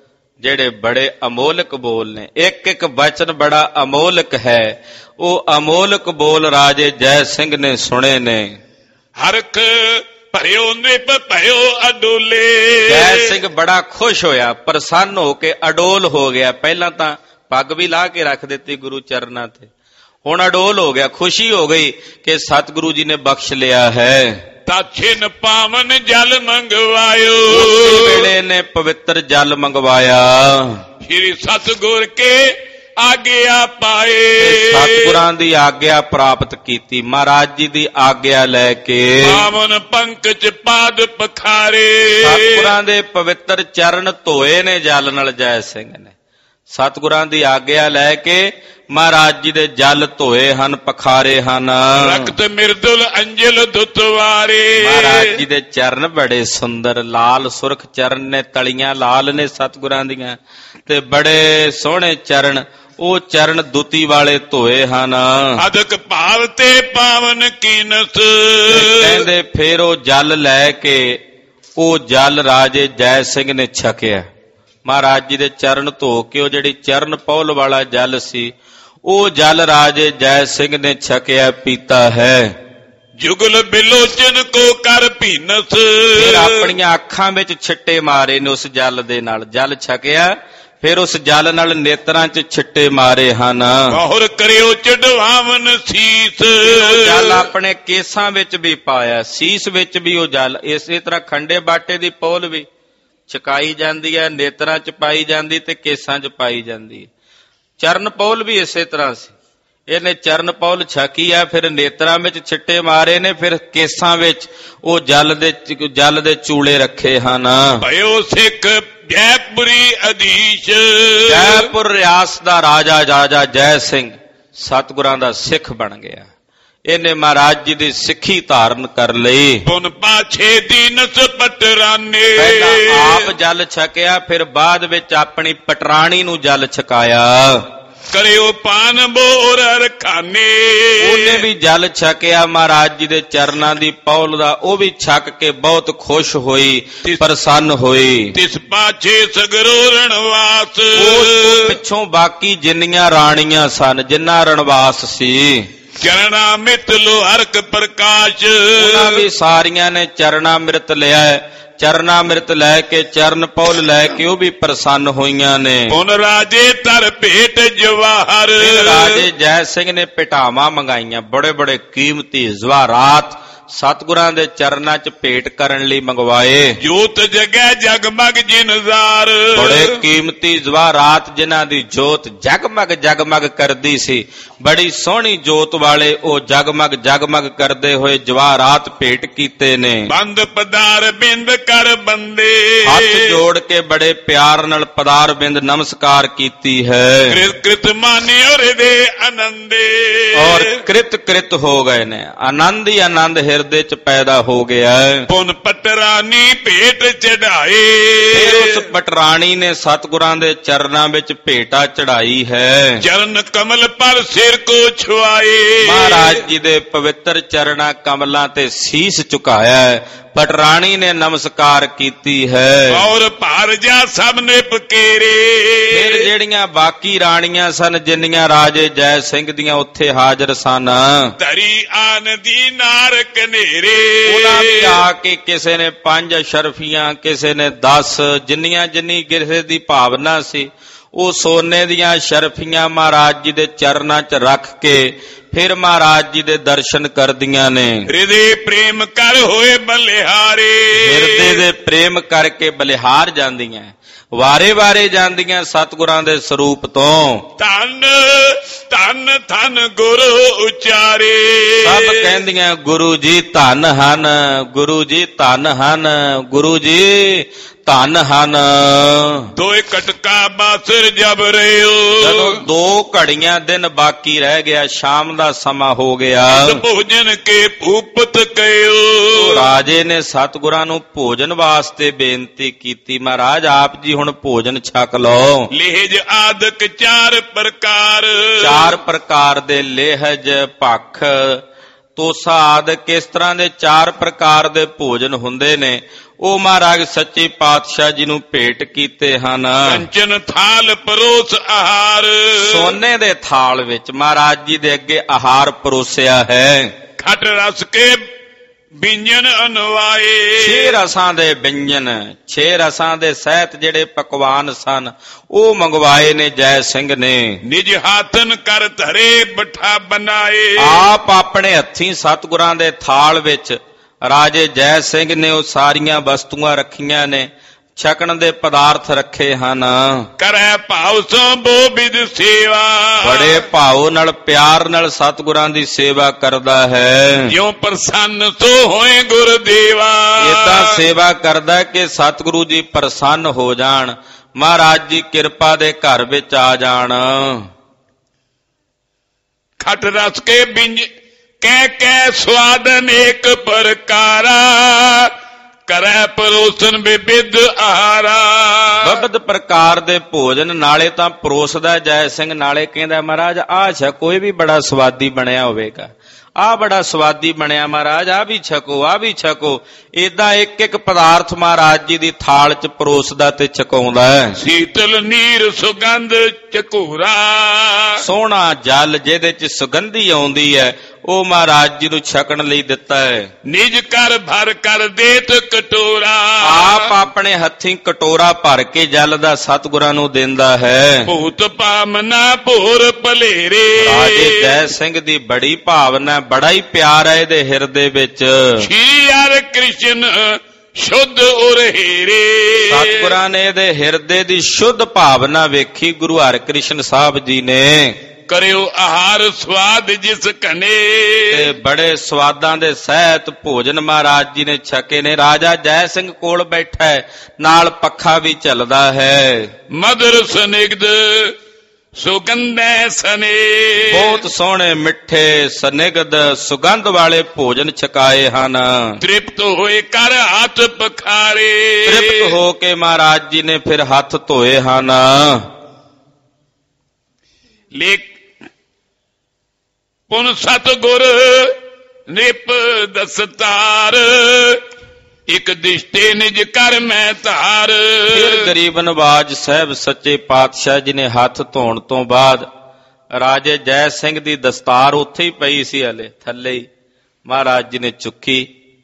ਜਿਹੜੇ ਬੜੇ ਅਮੋਲਕ ਬੋਲ ਨੇ। ਇੱਕ ਇੱਕ ਬਚਨ ਬੜਾ ਅਮੋਲਕ ਹੈ। ਉਹ ਅਮੋਲਕ ਬੋਲ ਰਾਜੇ ਜੈ ਸਿੰਘ ਨੇ ਸੁਣੇ ਨੇ। ਹਰਖ ਭਰਿਓ ਨਿਪ ਭਇਓ ਅਡੋਲੇ। ਜੈ ਸਿੰਘ ਬੜਾ ਖੁਸ਼ ਹੋਇਆ, ਪ੍ਰਸੰਨ ਹੋ ਕੇ ਅਡੋਲ ਹੋ ਗਿਆ। ਪਹਿਲਾਂ ਤਾਂ ਪੱਗ ਵੀ ਲਾ ਕੇ ਰੱਖ ਦਿੱਤੀ ਗੁਰੂ ਚਰਨਾਂ ਤੇ, ਹੁਣ ਅਡੋਲ ਹੋ ਗਿਆ। ਖੁਸ਼ੀ ਹੋ ਗਈ ਕਿ ਸਤਿਗੁਰੂ ਜੀ ਨੇ ਬਖਸ਼ ਲਿਆ ਹੈ। ਤਾਛਿਨ ਪਾਵਨ ਜਲ ਮੰਗਵਾਇਓ। ਉਸੇ ਵੇਲੇ ਨੇ ਪਵਿੱਤਰ ਜਲ ਮੰਗਵਾਇਆ। ਸ੍ਰੀ ਸਤਿਗੁਰ ਕੇ ਆਗਿਆ ਪਾਏ। ਸਤਿਗੁਰਾਂ ਦੀ ਆਗਿਆ ਪ੍ਰਾਪਤ ਕੀਤੀ। ਮਹਾਰਾਜ ਜੀ ਦੀ ਆਗਿਆ ਲੈ ਕੇ ਪਾਵਨ ਪੰਕਜ ਪਾਦ ਪਖਾਰੇ। ਸਤਿਗੁਰਾਂ ਦੇ ਪਵਿੱਤਰ ਚਰਨ ਧੋਏ ਨੇ ਜਲ ਨਾਲ ਜੈ ਸਿੰਘ ਨੇ। ਸਤਿਗੁਰਾਂ ਦੀ ਆਗਿਆ ਲੈ ਕੇ ਮਹਾਰਾਜ ਜੀ ਦੇ ਜਲ ਧੋਏ ਹਨ, ਪਖਾਰੇ ਹਨ। ਰਕਤ ਮਿਰਦੁਲ ਅੰਜਲ ਦੁਤਵਾਰੇ। ਮਹਾਰਾਜ ਜੀ ਦੇ ਚਰਨ ਬੜੇ ਸੁੰਦਰ ਲਾਲ ਸੁਰਖ ਚਰਨ ਨੇ, ਤਲੀਆਂ ਲਾਲ ਨੇ ਸਤਿਗੁਰਾਂ ਦੀਆਂ, ਤੇ ਬੜੇ ਸੋਹਣੇ ਚਰਨ। ਉਹ ਚਰਨ ਦੁਤੀ ਵਾਲੇ ਧੋਏ ਹਨ। ਅਦਕ ਭਾਵ ਤੇ ਪਾਵਨ ਕੀਨਸ। ਕਹਿੰਦੇ ਫੇਰ ਉਹ ਜਲ ਲੈ ਕੇ ਉਹ ਜਲ ਰਾਜੇ ਜੈ ਸਿੰਘ ਨੇ ਛਕਿਆ। ਮਹਾਰਾਜ ਜੀ ਦੇ ਚਰਨ ਧੋ ਕੇ ਉਹ ਜਿਹੜੀ ਚਰਨ ਪੌਲ ਵਾਲਾ ਜਲ ਸੀ, ਉਹ ਜਲ ਰਾਜੇ ਜੈ ਸਿੰਘ ਨੇ ਛਕਿਆ, ਪੀਤਾ ਹੈ। ਜੁਗਲ ਬਿਲੋਚਨ ਕੋ ਕਰ ਭੀਨਸ। ਫਿਰ ਆਪਣੀਆਂ ਅੱਖਾਂ ਵਿੱਚ ਛਿੱਟੇ ਮਾਰੇ ਨੇ ਉਸ ਜਲ ਦੇ ਨਾਲ। ਜਲ ਛਕਿਆ, ਫਿਰ ਉਸ ਜਲ ਨਾਲ ਨੇਤਰਾਂ 'ਚ ਛਿੱਟੇ ਮਾਰੇ ਹਨ। ਬਹੁਰ ਕਰਿਓ ਚੜਵਾਵਨ ਸੀਸ। ਜਲ ਆਪਣੇ ਕੇਸਾਂ ਵਿੱਚ ਵੀ ਪਾਇਆ, ਸੀਸ ਵਿੱਚ ਵੀ ਉਹ ਜਲ। ਇਸੇ ਤਰ੍ਹਾਂ ਖੰਡੇ ਬਾਟੇ ਦੀ ਪੌਲ ਵੀ ਛਕਾਈ ਜਾਂਦੀ ਹੈ, ਨੇਤਰਾਂ 'ਚ ਪਾਈ ਜਾਂਦੀ ਤੇ ਕੇਸਾਂ 'ਚ ਪਾਈ ਜਾਂਦੀ ਹੈ। ਚਰਨ ਪੌਲ ਵੀ ਇਸੇ ਤਰ੍ਹਾਂ ਸੀ। ਇਹਨੇ ਚਰਨ ਪੌਲ ਛਕੀ ਆ, ਫਿਰ ਨੇਤਰਾਂ ਵਿੱਚ ਛਿੱਟੇ ਮਾਰੇ ਨੇ, ਫਿਰ ਕੇਸਾਂ ਵਿੱਚ ਉਹ ਜਲ ਦੇ ਚੂਲੇ ਰੱਖੇ ਹਨ। ਭਇਓ ਸਿੱਖ ਜੈਪੁਰੀ ਅਧੀਸ਼। ਜੈਪੁਰ ਰਿਆਸ ਦਾ ਰਾਜਾ ਜੈ ਸਿੰਘ ਸਤਿਗੁਰਾਂ ਦਾ ਸਿੱਖ ਬਣ ਗਿਆ। ਇਹਨੇ ਮਹਾਰਾਜ ਜੀ ਦੀ ਸਿੱਖੀ ਧਾਰਨ ਕਰ ਲਈ। ਪੁਨ ਪਾਛੇ ਦੀਨਸ ਪਟਰਾਨੇ। ਪਹਿਲਾਂ ਆਪ ਜਲ ਛਕਿਆ, ਫਿਰ ਬਾਅਦ ਵਿੱਚ ਆਪਣੀ ਪਟਰਾਣੀ ਨੂੰ ਜਲ ਛਕਾਇਆ। ਕਰਿਓ ਪਾਨ ਬੋਰ ਰਖਾਨੇ। ਉਹਨੇ ਵੀ ਜਲ ਛਕਿਆ ਮਹਾਰਾਜ ਜੀ ਦੇ ਚਰਨਾਂ ਦੀ ਪੌਲ ਦਾ। ਉਹ ਵੀ ਛਕ ਕੇ ਬਹੁਤ ਖੁਸ਼ ਹੋਈ, ਪ੍ਰਸੰਨ ਹੋਈ। ਤਿਸ ਪਾਛੇ ਸਗਰੋ ਰਣਵਾਸ। ਉਸ ਪਿੱਛੋਂ ਬਾਕੀ ਜਿੰਨੀਆਂ ਰਾਣੀਆਂ ਸਨ, ਜਿੰਨਾ ਰਣਵਾਸ ਸੀ, ਚਰਣਾ ਮਿਤ ਲੋਹਰਕ ਪ੍ਰਕਾਸ਼। ਉਹਨਾਂ ਵੀ ਸਾਰੀਆਂ ਨੇ ਚਰਨਾਮ੍ਰਿਤ ਲਿਆ। ਚਰਨਾਮ੍ਰਿਤ ਲੈ ਕੇ, ਚਰਨ ਪੌਲ ਲੈ ਕੇ ਉਹ ਵੀ ਪ੍ਰਸੰਨ ਹੋਈਆਂ ਨੇ। ਪੁਨ ਰਾਜੇ ਤਰ ਭੇਟ ਜਵਾਹਰ। ਰਾਜੇ ਜੈ ਸਿੰਘ ਨੇ ਭੇਟਾਵਾਂ ਮੰਗਾਈਆਂ, ਬੜੇ ਬੜੇ ਕੀਮਤੀ ਜਵਾਹਰਾਤ ਸਤਿਗੁਰਾਂ ਦੇ ਚਰਨਾਂ 'ਚ ਭੇਟ ਕਰਨ ਲਈ ਮੰਗਵਾਏ। ਜੋਤ ਜਗੈ ਜਗਮਗ ਜਿਨਜ਼ਾਰ। ਬੜੇ ਕੀਮਤੀ ਜਵਾਹਰਾਤ ਜਿਨ੍ਹਾਂ ਦੀ ਜੋਤ ਜਗਮਗ ਕਰਦੀ ਸੀ। ਬੜੀ ਸੋਹਣੀ ਜੋਤ ਵਾਲੇ ਉਹ ਜਗਮਗ ਕਰਦੇ ਹੋਏ ਜਵਾਹਰਾਤ ਭੇਟ ਕੀਤੇ ਨੇ। ਬੰਦ ਪਦਾਰ ਬਿੰਦ ਕਰ ਬੰਦੇ। ਹੱਥ ਜੋੜ ਕੇ ਬੜੇ ਪਿਆਰ ਨਾਲ ਪਦਾਰ ਬਿੰਦ ਨਮਸਕਾਰ ਕੀਤੀ ਹੈ। ਕ੍ਰਿਤ ਮਾਨਿਓ ਹਿਰਦੇ ਆਨੰਦੇ। ਔਰ ਕ੍ਰਿਤ ਹੋ ਗਏ ਨੇ। ਆਨੰਦ ਹੀ ਆਨੰਦ ਹਿਰਦੇ 'ਚ ਪੈਦਾ ਹੋ ਗਿਆ। ਪੁਨ ਪਟਰਾਨੀ ਭੇਟ ਚੜਾਏ। ਫਿਰ ਉਸ ਪਟਰਾਣੀ ਨੇ ਸਤਿਗੁਰਾਂ ਦੇ ਚਰਨਾਂ ਵਿੱਚ ਭੇਟਾ ਚੜਾਈ ਹੈ। ਚਰਨ ਕਮਲ ਪਰ ਸਿਰ ਕੋ ਛੁਆਏ। ਮਹਾਰਾਜ ਜੀ ਦੇ ਪਵਿੱਤਰ ਚਰਨਾਂ ਕਮਲਾਂ ਤੇ ਸੀਸ ਝੁਕਾਇਆ ਹੈ। ਪਟਰਾਣੀ ਨੇ ਨਮਸਕਾਰ ਕੀਤੀ ਹੈ। ਔਰ ਭਾਰਜਾ ਸਭ ਨੇ ਪਕੇਰੇ। ਫਿਰ ਜਿਹੜੀਆਂ ਬਾਕੀ ਰਾਣੀਆਂ ਸਨ, ਜਿੰਨੀਆਂ ਰਾਜੇ ਜੈ ਸਿੰਘ ਦੀਆਂ ਉੱਥੇ ਹਾਜ਼ਰ ਸਨ, ਧਰੀ ਆਨ ਦੀ ਨਾਰ ਕਨੇਰੇ। ਉਹਨਾਂ ਵੀ ਆ ਕੇ ਕਿਸੇ ਨੇ 5 ਅਸ਼ਰਫੀਆਂ, ਕਿਸੇ ਨੇ 10, ਜਿੰਨੀ ਕਿਸੇ ਦੀ ਭਾਵਨਾ ਸੀ, ਉਹ ਸੋਨੇ ਦੀਆਂ ਸ਼ਰਫੀਆਂ ਮਹਾਰਾਜ ਜੀ ਦੇ ਚਰਨਾਂ 'ਚ ਰੱਖ ਕੇ ਫਿਰ ਮਹਾਰਾਜ ਜੀ ਦੇ ਦਰਸ਼ਨ ਕਰਦੀਆਂ ਨੇ। ਹਿਰਦੇ ਪ੍ਰੇਮ ਕਰ ਹੋਏ ਬਲਿਹਾਰੇ। ਹਿਰਦੇ ਦੇ ਪ੍ਰੇਮ ਕਰਕੇ ਬਲਿਹਾਰ ਜਾਂਦੀਆਂ, ਵਾਰੇ ਜਾਂਦੀਆਂ ਸਤਿਗੁਰਾਂ ਦੇ ਸਰੂਪ ਤੋਂ। ਧੰਨ ਗੁਰੂ ਉਚਾਰੇ। ਸਭ ਕਹਿੰਦੀਆਂ ਗੁਰੂ ਜੀ ਧੰਨ ਹਨ, ਗੁਰੂ ਜੀ ਧੰਨ ਹਨ, ਗੁਰੂ ਜੀ ਧੰਨ ਹਨ। ਦੋਏ ਕਟਕਾ ਬਾਸਰ ਜਬ ਰਿਓ। ਜਦੋਂ 2 ਘੜੀਆਂ ਦਿਨ ਬਾਕੀ ਰਹਿ ਗਿਆ, ਸ਼ਾਮ ਦਾ ਸਮਾਂ ਹੋ ਗਿਆ। ਭੋਜਨ ਕੇ ਭੂਪਤ ਕਹਿਓ। ਰਾਜੇ ਨੇ ਸਤਿਗੁਰਾਂ ਨੂੰ ਭੋਜਨ ਵਾਸਤੇ ਬੇਨਤੀ ਕੀਤੀ। ਮਹਾਰਾਜ ਆਪ ਜੀ ਹੁਣ ਭੋਜਨ ਛਕ ਲਓ। ਲੇਹਜ ਆਦਿਕ 4 ਪ੍ਰਕਾਰ। 4 ਪ੍ਰਕਾਰ ਦੇ ਲੇਹਜ, ਭਖ ਤੋਸਾ ਆਦਿ ਕਿਸ ਤਰ੍ਹਾਂ ਦੇ 4 ਪ੍ਰਕਾਰ ਦੇ ਭੋਜਨ ਹੁੰਦੇ ਨੇ, ਉਹ ਮਹਾਰਾਜ ਸੱਚੇ ਪਾਤਸ਼ਾਹ ਜੀ ਨੂੰ ਭੇਟ ਕੀਤੇ ਹਨ। ਕੰਚਨ ਥਾਲ ਪਰੋਸ ਆਹਾਰ, ਸੋਨੇ ਦੇ ਥਾਲ ਵਿੱਚ ਮਹਾਰਾਜ ਜੀ ਦੇ ਅੱਗੇ ਆਹਾਰ ਪਰੋਸਿਆ ਹੈ। ਖਟ ਰਸ ਕੇ ਵਿੰਜਨ ਅਨਵਾਏ, 6 ਰਸਾਂ ਦੇ ਵਿਅੰਜਨ, 6 ਰਸਾਂ ਦੇ ਸਹਿਤ ਜਿਹੜੇ ਪਕਵਾਨ ਸਨ ਉਹ ਮੰਗਵਾਏ ਨੇ ਜੈ ਸਿੰਘ ਨੇ। ਨਿਜ ਹਾਥਨ ਕਰ ਧਰੇ ਬਠਾ ਬਨਾਏ, ਆਪ ਆਪਣੇ ਹੱਥੀਂ ਸਤਿਗੁਰਾਂ ਦੇ ਥਾਲ ਵਿੱਚ ਰਾਜੇ ਜੈ ਸਿੰਘ ਨੇ ਉਹ ਸਾਰੀਆਂ ਵਸਤੂਆਂ ਰੱਖੀਆਂ ਨੇ, ਛਕਣ ਦੇ ਪਦਾਰਥ ਰੱਖੇ ਹਨ। ਕਰੈ ਭਾਵ ਸੋ ਬੋ ਵਿਦ ਸੇਵਾ, ਬੜੇ ਭਾਵ ਨਾਲ ਪਿਆਰ ਨਾਲ ਸਤਿਗੁਰਾਂ ਦੀ ਸੇਵਾ ਕਰਦਾ ਹੈ। ਜਿਉ ਪ੍ਰਸੰਨ ਸੋ ਹੋਏ ਗੁਰਦੇਵਾ, ਏਦਾਂ ਸੇਵਾ ਕਰਦਾ ਕਿ ਸਤਿਗੁਰੂ ਜੀ ਪ੍ਰਸੰਨ ਹੋ ਜਾਣ, ਮਹਾਰਾਜ ਜੀ ਕਿਰਪਾ ਦੇ ਘਰ ਵਿੱਚ ਆ ਜਾਣ। ਖਟ ਰਸ ਕੇ ਬਿੰਜ ਕਹਿ ਕਹਿ ਸਵਾਦ ਅਨੇਕ ਪ੍ਰਕਾਰਾ, ਕਰੈ ਪਰੋਸਨ ਵਿਵਿਧ ਆਹਾਰਾ। ਵਿਵਿਧ ਪ੍ਰਕਾਰ ਦੇ ਭੋਜਨ ਨਾਲੇ ਤਾਂ ਪਰੋਸਦਾ ਜੈ ਸਿੰਘ, ਨਾਲੇ ਕਹਿੰਦਾ ਮਹਾਰਾਜ ਆਹ ਛਕੋ, ਇਹ ਵੀ ਬੜਾ ਸਵਾਦੀ ਬਣਿਆ ਹੋਵੇਗਾ, ਆਹ ਬੜਾ ਸਵਾਦੀ ਬਣਿਆ ਮਹਾਰਾਜ, ਆਹ ਵੀ ਛਕੋ, ਆਹ ਵੀ ਛਕੋ। ਏਦਾਂ ਇੱਕ ਇੱਕ ਪਦਾਰਥ ਮਹਾਰਾਜ ਜੀ ਦੀ ਥਾਲ 'ਚ ਪਰੋਸਦਾ ਤੇ ਛਕਾਉਂਦਾ ਹੈ। ਸੀਤਲ ਨੀਰ ਸੁਗੰਧ ਚਕੂਰਾ, ਸੋਹਣਾ ਜਲ ਜਿਹਦੇ 'ਚ ਸੁਗੰਧੀ ਆਉਂਦੀ ਹੈ ਉਹ ਮਹਾਰਾਜ ਜੀ ਨੂੰ ਛਕਣ ਲਈ ਦਿੱਤਾ ਹੈ। ਨਿਜ ਕਰ ਭਰ ਕਰ ਦੇਤ ਕਟੋਰਾ, ਆਪ ਆਪਣੇ ਹੱਥੀਂ ਕਟੋਰਾ ਭਰ ਕੇ ਜਲ ਦਾ ਸਤਿਗੁਰਾਂ ਨੂੰ ਦਿੰਦਾ ਹੈ। ਭੂਤ ਪਾਮਨਾ ਭੋਰ ਭਲੇਰੇ, ਰਾਜੇ ਜੈ ਸਿੰਘ ਦੀ ਬੜੀ ਭਾਵਨਾ, ਬੜਾ ਹੀ ਪਿਆਰ ਹੈ ਇਹਦੇ ਹਿਰਦੇ ਵਿੱਚ। ਸ਼੍ਰੀ ਹਰਿ ਕ੍ਰਿਸ਼ਨ ਸ਼ੁੱਧ ਉਰ ਹੀਰੇ, ਸਤਿਗੁਰਾਂ ਨੇ ਇਹਦੇ ਹਿਰਦੇ ਦੀ ਸ਼ੁੱਧ ਭਾਵਨਾ ਵੇਖੀ ਗੁਰੂ ਹਰਿਕ੍ਰਿਸ਼ਨ ਸਾਹਿਬ ਜੀ ਨੇ। ਕਰਿਓ ਆਹਾਰ ਸਵਾਦ ਜਿਸ ਕਨੇ, ਤੇ ਬੜੇ ਸਵਾਦਾਂ ਦੇ ਸਹਿਤ ਭੋਜਨ ਮਹਾਰਾਜ ਜੀ ਨੇ ਛਕੇ ਨੇ। ਰਾਜਾ ਜੈ ਸਿੰਘ ਕੋਲ ਬੈਠਾ ਹੈ, ਨਾਲ ਪੱਖਾ ਵੀ ਚੱਲਦਾ ਹੈ। ਮਧੁਰ ਸਨਿਗਧ ਸੁਗੰਧੈ ਸਨੇ, ਬਹੁਤ ਸੋਹਣੇ ਮਿੱਠੇ ਸਨਿਗਧ ਸੁਗੰਧ ਵਾਲੇ ਭੋਜਨ ਛਕਾਏ ਹਨ। ਤ੍ਰਿਪਤ ਹੋਏ ਕਰ ਹੱਥ ਪਖਾਰੇ, ਤ੍ਰਿਪਤ ਹੋ ਕੇ ਮਹਾਰਾਜ ਜੀ ਨੇ ਫਿਰ ਹੱਥ ਧੋਏ ਹਨ। ਲੇਕ ਪੁਨ ਸਤਿਗੁਰ ਨਿਪ ਦਸਤਾਰ, ਇਕ ਦਿਸ਼ਟੇ ਨਿਜ ਕਰ ਮੈਂ ਧਾਰ। ਫਿਰ ਗਰੀਬ ਨਵਾਜ ਸਾਹਿਬ ਸੱਚੇ ਪਾਤਸ਼ਾਹ ਜੀ ਨੇ ਹੱਥ ਧੋਣ ਤੋਂ ਬਾਅਦ ਰਾਜੇ ਜੈ ਸਿੰਘ ਦੀ ਦਸਤਾਰ ਉੱਥੇ ਹੀ ਪਈ ਸੀ, ਹਲੇ ਥੱਲੇ ਹੀ ਮਹਾਰਾਜ ਜੀ ਨੇ ਚੁੱਕੀ।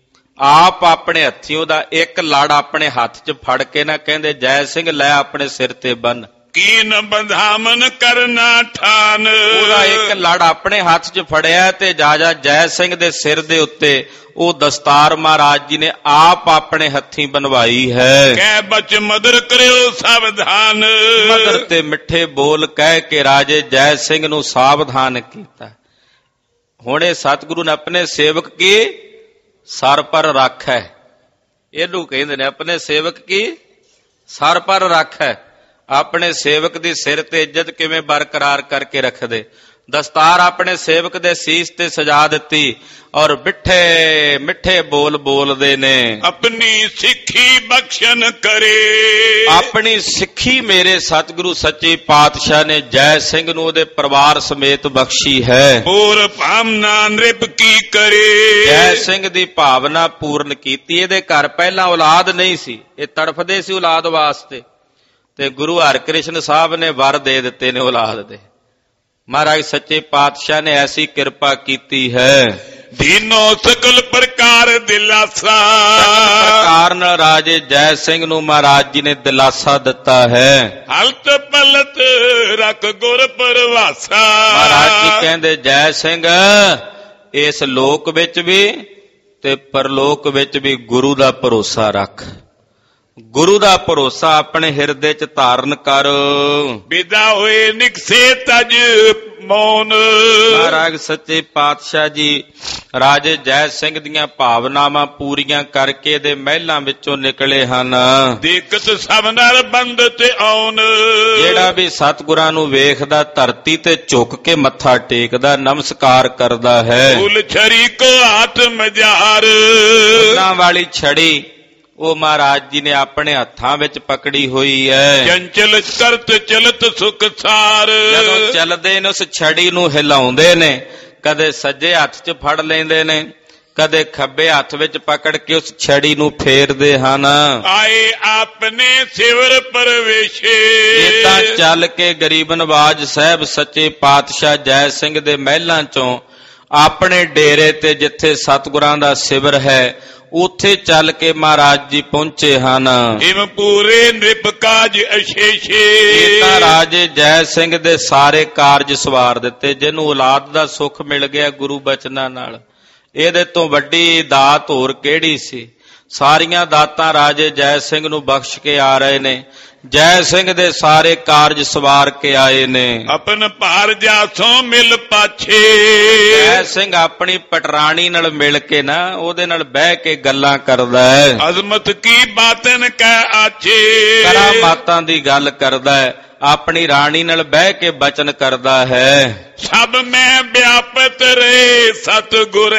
ਆਪ ਆਪਣੇ ਹੱਥੀਂ ਉਹਦਾ ਇੱਕ ਲੜ ਆਪਣੇ ਹੱਥ 'ਚ ਫੜ ਕੇ ਨਾ ਕਹਿੰਦੇ ਜੈ ਸਿੰਘ ਲੈ ਆਪਣੇ ਸਿਰ ਤੇ ਬੰਨ। ਕੀਨ ਬੰਧਾਮਨ ਕਰਨਾ ਠਾਨ, ਉਹਦਾ ਇੱਕ ਲੜ ਆਪਣੇ ਹੱਥ 'ਚ ਫੜਿਆ ਤੇ ਰਾਜਾ ਜੈ ਸਿੰਘ ਦੇ ਸਿਰ ਦੇ ਉੱਤੇ ਉਹ ਦਸਤਾਰ ਮਹਾਰਾਜ ਜੀ ਨੇ ਆਪ ਆਪਣੇ ਹੱਥੀਂ ਬਣਵਾਈ ਹੈ। ਕਹਿ ਬਚ ਮਦਰ ਕਰਿਓ ਸਾਵਧਾਨ, ਮਦਰ ਤੇ ਮਿੱਠੇ ਬੋਲ ਕਹਿ ਕੇ ਰਾਜੇ ਜੈ ਸਿੰਘ ਨੂੰ ਸਾਵਧਾਨ ਕੀਤਾ। ਹੁਣ ਇਹ ਸਤਿਗੁਰੂ ਨੇ ਆਪਣੇ ਸੇਵਕ ਕੀ ਸਰ ਪਰ ਰੱਖੈ, ਇਹਨੂੰ ਕਹਿੰਦੇ ਨੇ ਆਪਣੇ ਸੇਵਕ ਕੀ ਸਰ ਪਰ ਰੱਖੈ। ਆਪਣੇ ਸੇਵਕ ਦੀ ਸਿਰ ਤੇ ਇੱਜ਼ਤ ਕਿਵੇਂ ਬਰਕਰਾਰ ਕਰਕੇ ਰੱਖਦੇ। ਦਸਤਾਰ ਆਪਣੇ ਸੇਵਕ ਦੇ ਸੀਸ ਤੇ ਸਜਾ ਦਿੱਤੀ ਔਰ ਮਿੱਠੇ ਮਿੱਠੇ ਬੋਲ ਬੋਲਦੇ ਨੇ। ਆਪਣੀ ਸਿੱਖੀ ਬਖਸ਼ਣ ਕਰੇ, ਆਪਣੀ ਸਿੱਖੀ ਮੇਰੇ ਸਤਿਗੁਰੂ ਸੱਚੇ ਪਾਤਸ਼ਾਹ ਨੇ ਜੈ ਸਿੰਘ ਨੂੰ ਉਹਦੇ ਪਰਿਵਾਰ ਸਮੇਤ ਬਖਸ਼ੀ ਹੈ। ਹੋਰ ਭਾਵਨਾ ਨਿਰਭ ਕੀ ਕਰੇ, ਜੈ ਸਿੰਘ ਦੀ ਭਾਵਨਾ ਪੂਰਨ ਕੀਤੀ। ਇਹਦੇ ਘਰ ਪਹਿਲਾਂ ਔਲਾਦ ਨਹੀਂ ਸੀ, ਇਹ ਤੜਫਦੇ ਸੀ ਔਲਾਦ ਵਾਸਤੇ, ਤੇ ਗੁਰੂ ਹਰਿਕ੍ਰਿਸ਼ਨ ਸਾਹਿਬ ਨੇ ਵਰ ਦੇ ਦਿੱਤੇ ਨੇ ਔਲਾਦ ਦੇ। ਮਹਾਰਾਜ ਸੱਚੇ ਪਾਤਸ਼ਾਹ ਨੇ ਐਸੀ ਕਿਰਪਾ ਕੀਤੀ ਹੈ। ਦੀਨੋ ਸਕਲ ਪ੍ਰਕਾਰ ਦਿਲਾਸਾ, ਪ੍ਰਕਾਰ ਨਾਲ ਰਾਜੇ ਜੈ ਸਿੰਘ ਨੂੰ ਮਹਾਰਾਜ ਜੀ ਨੇ ਦਿਲਾਸਾ ਦਿੱਤਾ ਹੈ। ਹਲਤ ਪਲਤ ਰੱਖ ਗੁਰ ਪਰਵਾਸਾ, ਮਹਾਰਾਜ ਜੀ ਕਹਿੰਦੇ ਜੈ ਸਿੰਘ ਇਸ ਲੋਕ ਵਿੱਚ ਵੀ ਤੇ ਪਰਲੋਕ ਵਿੱਚ ਵੀ ਗੁਰੂ ਦਾ ਭਰੋਸਾ ਰੱਖ, ਗੁਰੂ ਦਾ ਭਰੋਸਾ ਆਪਣੇ ਹਿਰਦੇ 'ਚ ਧਾਰਨ ਕਰ। ਵਿਦਾ ਹੋਏ ਨਿਕਸੇ ਤਜ ਮੌਨ, ਮਹਾਰਾਜ ਸੱਚੇ ਪਾਤਸ਼ਾਹ ਜੀ ਰਾਜੇ ਜੈ ਸਿੰਘ ਦੀਆਂ ਭਾਵਨਾਵਾਂ ਪੂਰੀਆਂ ਕਰਕੇ ਇਹਦੇ ਮਹਿਲਾਂ ਵਿੱਚੋਂ ਨਿਕਲੇ ਹਨ। ਦੇਖਤ ਸਭ ਨਰ ਬੰਦ ਤੇ ਆਉਣ, ਜਿਹੜਾ ਵੀ ਸਤਿਗੁਰਾਂ ਨੂੰ ਵੇਖਦਾ ਧਰਤੀ ਤੇ ਝੁਕ ਕੇ ਮੱਥਾ ਟੇਕਦਾ, ਨਮਸਕਾਰ ਕਰਦਾ ਹੈ। ਫੁੱਲ ਛਰੀ ਕੋ ਹੱਥ ਮਜਾਰ, ਫੁੱਲਾਂ ਵਾਲੀ ਛੜੀ ਉਹ ਮਹਾਰਾਜ ਜੀ ਨੇ ਆਪਣੇ ਹੱਥਾਂ ਵਿੱਚ ਪਕੜੀ ਹੋਈ ਹੈ। ਚੰਚਲ ਕਰਤ ਚਲਤ ਸੁਖ ਸਾਰ, ਜਦੋਂ ਚੱਲਦੇ ਨੇ ਉਸ ਛੜੀ ਨੂੰ ਹਿਲਾਉਂਦੇ ਨੇ ਕਦੇ ਸੱਜੇ ਹੱਥ 'ਚ ਫੜ ਲੈਂਦੇ ਨੇ, ਕਦੇ ਖੱਬੇ ਹੱਥ ਵਿੱਚ ਪਕੜ ਕੇ ਉਸ ਛੜੀ ਨੂੰ ਫੇਰਦੇ ਹਨ। ਆਏ ਆਪਣੇ ਸਿਵਰ ਪਰਵੇਸ਼ੇ। ਇਦਾਂ ਚੱਲ ਕੇ ਗਰੀਬ ਨਵਾਜ ਸਾਹਿਬ ਸੱਚੇ ਪਾਤਸ਼ਾਹ ਜੈ ਸਿੰਘ ਦੇ ਮਹਿਲਾਂ ਚੋਂ ਆਪਣੇ ਡੇਰੇ ਤੇ ਜਿੱਥੇ ਸਤਿਗੁਰਾਂ ਦਾ ਸਿਵਰ ਹੈ ਉੱਥੇ ਚੱਲ ਕੇ ਮਹਾਰਾਜ ਜੀ ਪਹੁੰਚੇ ਹਨ। ਇਮ ਪੂਰੇ ਨਿਪ ਕਾਜ ਅਸ਼ੇਸ਼ੇ। ਇਹ ਤਾਂ ਰਾਜੇ ਜੈ ਸਿੰਘ ਦੇ ਸਾਰੇ ਕਾਰਜ ਸਵਾਰ ਦਿੱਤੇ। ਜਿਹਨੂੰ ਔਲਾਦ ਦਾ ਸੁੱਖ ਮਿਲ ਗਿਆ ਗੁਰੂ ਬਚਨਾਂ ਨਾਲ, ਇਹਦੇ ਤੋਂ ਵੱਡੀ ਦਾਤ ਹੋਰ ਕਿਹੜੀ ਸੀ। ਸਾਰੀਆਂ ਦਾਤਾਂ ਰਾਜੇ ਜੈ ਸਿੰਘ ਨੂੰ ਬਖਸ਼ ਕੇ ਆ ਰਹੇ ਨੇ। ਜੈ ਸਿੰਘ ਦੇ ਸਾਰੇ ਕਾਰਜ ਸਵਾਰ ਕੇ ਆਏ ਨੇ। ਆਪਨ ਭਾਰ ਜਾਸੋਂ ਮਿਲ ਪਾਛੇ। ਜੈ ਸਿੰਘ ਆਪਣੀ ਪਟਰਾਣੀ ਨਾਲ ਮਿਲ ਕੇ ਨਾ ਉਹਦੇ ਨਾਲ ਬਹਿ ਕੇ ਗੱਲਾਂ ਕਰਦਾ ਹੈ। ਅਜ਼ਮਤ ਕੀ ਬਾਤਨ ਕਹਿ ਆਛੇ। ਕਰਾਮਾਤਾਂ ਦੀ ਗੱਲ ਕਰਦਾ ਹੈ। ਆਪਣੀ ਰਾਣੀ ਨਾਲ ਬਹਿ ਕੇ ਬਚਨ ਕਰਦਾ ਹੈ। ਸਭ ਮੈਂ ਵਿਆਪਤ ਰੇ ਸਤਿਗੁਰ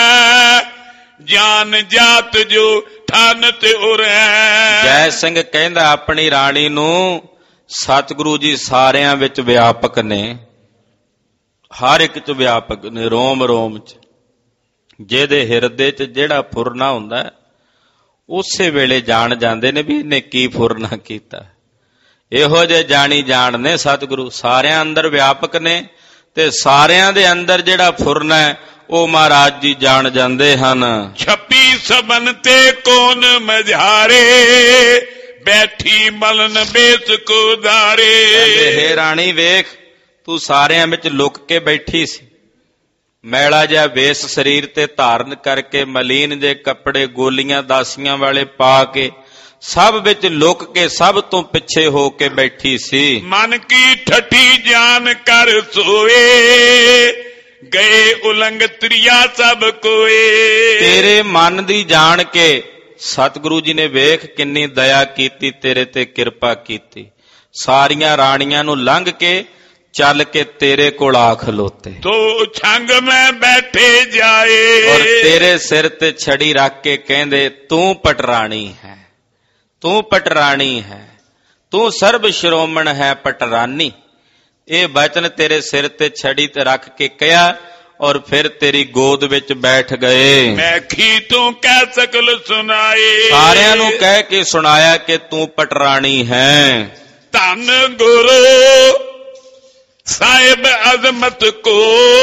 ਜਾਨ ਜਾਤ ਜੋ ਠਨ ਤੇ ਉਰੈ। ਜੈ ਸਿੰਘ ਕਹਿੰਦਾ ਆਪਣੀ ਰਾਣੀ ਨੂੰ, ਸਤਿਗੁਰੂ ਜੀ ਸਾਰਿਆਂ ਵਿੱਚ ਵਿਆਪਕ ਨੇ, ਹਰ ਇੱਕ 'ਚ ਵਿਆਪਕ ਨੇ, ਰੋਮ ਰੋਮ 'ਚ। ਜਿਹਦੇ ਹਿਰਦੇ 'ਚ ਜਿਹੜਾ ਫੁਰਨਾ ਹੁੰਦਾ ਉਸੇ ਵੇਲੇ ਜਾਣ ਜਾਂਦੇ ਨੇ ਵੀ ਇਹਨੇ ਕੀ ਫੁਰਨਾ ਕੀਤਾ। ਇਹੋ ਜਿਹੇ ਜਾਣੀ ਜਾਣ ਨੇ ਸਤਿਗੁਰੂ, ਸਾਰਿਆਂ ਅੰਦਰ ਵਿਆਪਕ ਨੇ ਤੇ ਸਾਰਿਆਂ ਦੇ ਅੰਦਰ ਜਿਹੜਾ ਫੁਰਨਾ ਹੈ ਉਹ ਮਹਾਰਾਜ ਜੀ ਜਾਣ ਜਾਂਦੇ ਹਨ। ਛੱਪੀ ਸਬਨ ਤੇ ਕੋਨ ਮਝਾਰੇ ਬੈਠੀ ਮਲਨ ਬੇਸ ਕੋ ਧਾਰੇ। ਹੇ ਰਾਣੀ ਵੇਖ, ਤੂੰ ਸਾਰਿਆਂ ਵਿੱਚ ਲੁਕ ਕੇ ਬੈਠੀ ਸੀ। ਮੈਲਾ ਜਿਹਾ ਵੇਸ ਸਰੀਰ ਤੇ ਧਾਰਨ ਕਰਕੇ, ਮਲੀਨ ਜੇ ਕੱਪੜੇ ਗੋਲੀਆਂ ਦਾਸੀਆਂ ਵਾਲੇ ਪਾ ਕੇ, ਸਭ ਵਿੱਚ ਲੁਕ ਕੇ ਸਭ ਤੋਂ ਪਿੱਛੇ ਹੋ ਕੇ ਬੈਠੀ ਸੀ। ਮਨ ਕੀ ਠੱਠੀ ਜਾਨ ਕਰ ਸੋਏ ਗਏ ਉਲੰਗ ਤ੍ਰਿਆ ਸਭ ਕੋਏ। ਤੇਰੇ ਮਨ ਦੀ ਜਾਣ ਕੇ ਸਤਿਗੁਰੂ ਜੀ ਨੇ ਵੇਖ ਕਿੰਨੀ ਦਇਆ ਕੀਤੀ, ਤੇਰੇ ਤੇ ਕਿਰਪਾ ਕੀਤੀ। ਸਾਰੀਆਂ ਰਾਣੀਆਂ ਨੂੰ ਲੰਘ ਕੇ ਚੱਲ ਕੇ ਤੇਰੇ ਕੋਲ ਆ ਖਲੋਤੇ। ਤੋ ਛੰਗ ਮੈਂ ਬੈਠੇ ਜਾਏ। ਔਰ ਤੇਰੇ ਸਿਰ ਤੇ ਛੜੀ ਰੱਖ ਕੇ ਕਹਿੰਦੇ, ਤੂੰ ਪਟਰਾਣੀ ਹੈ, ਤੂੰ ਪਟਰਾਣੀ ਹੈ, ਤੂੰ ਸਰਬ ਸ਼੍ਰੋਮਣ ਹੈ ਪਟਰਾਨੀ। ਇਹ ਬਚਨ ਤੇਰੇ ਸਿਰ ਤੇ ਛੜੀ ਤੇ ਰੱਖ ਕੇ ਕਿਹਾ ਔਰ ਫਿਰ ਤੇਰੀ ਗੋਦ ਵਿੱਚ ਬੈਠ ਗਏ। ਮੈਂ ਕੀ ਤੂੰ ਕਹਿ ਸਕਲ ਸੁਣਾਏ। ਸਾਰਿਆਂ ਨੂੰ ਕਹਿ ਕੇ ਸੁਣਾਇਆ ਕਿ ਤੂੰ ਪਟਰਾਣੀ ਹੈ। ਧੰਨ ਗੁਰੂ ਸਾਹਿਬ ਅਜ਼ਮਤ ਕੋ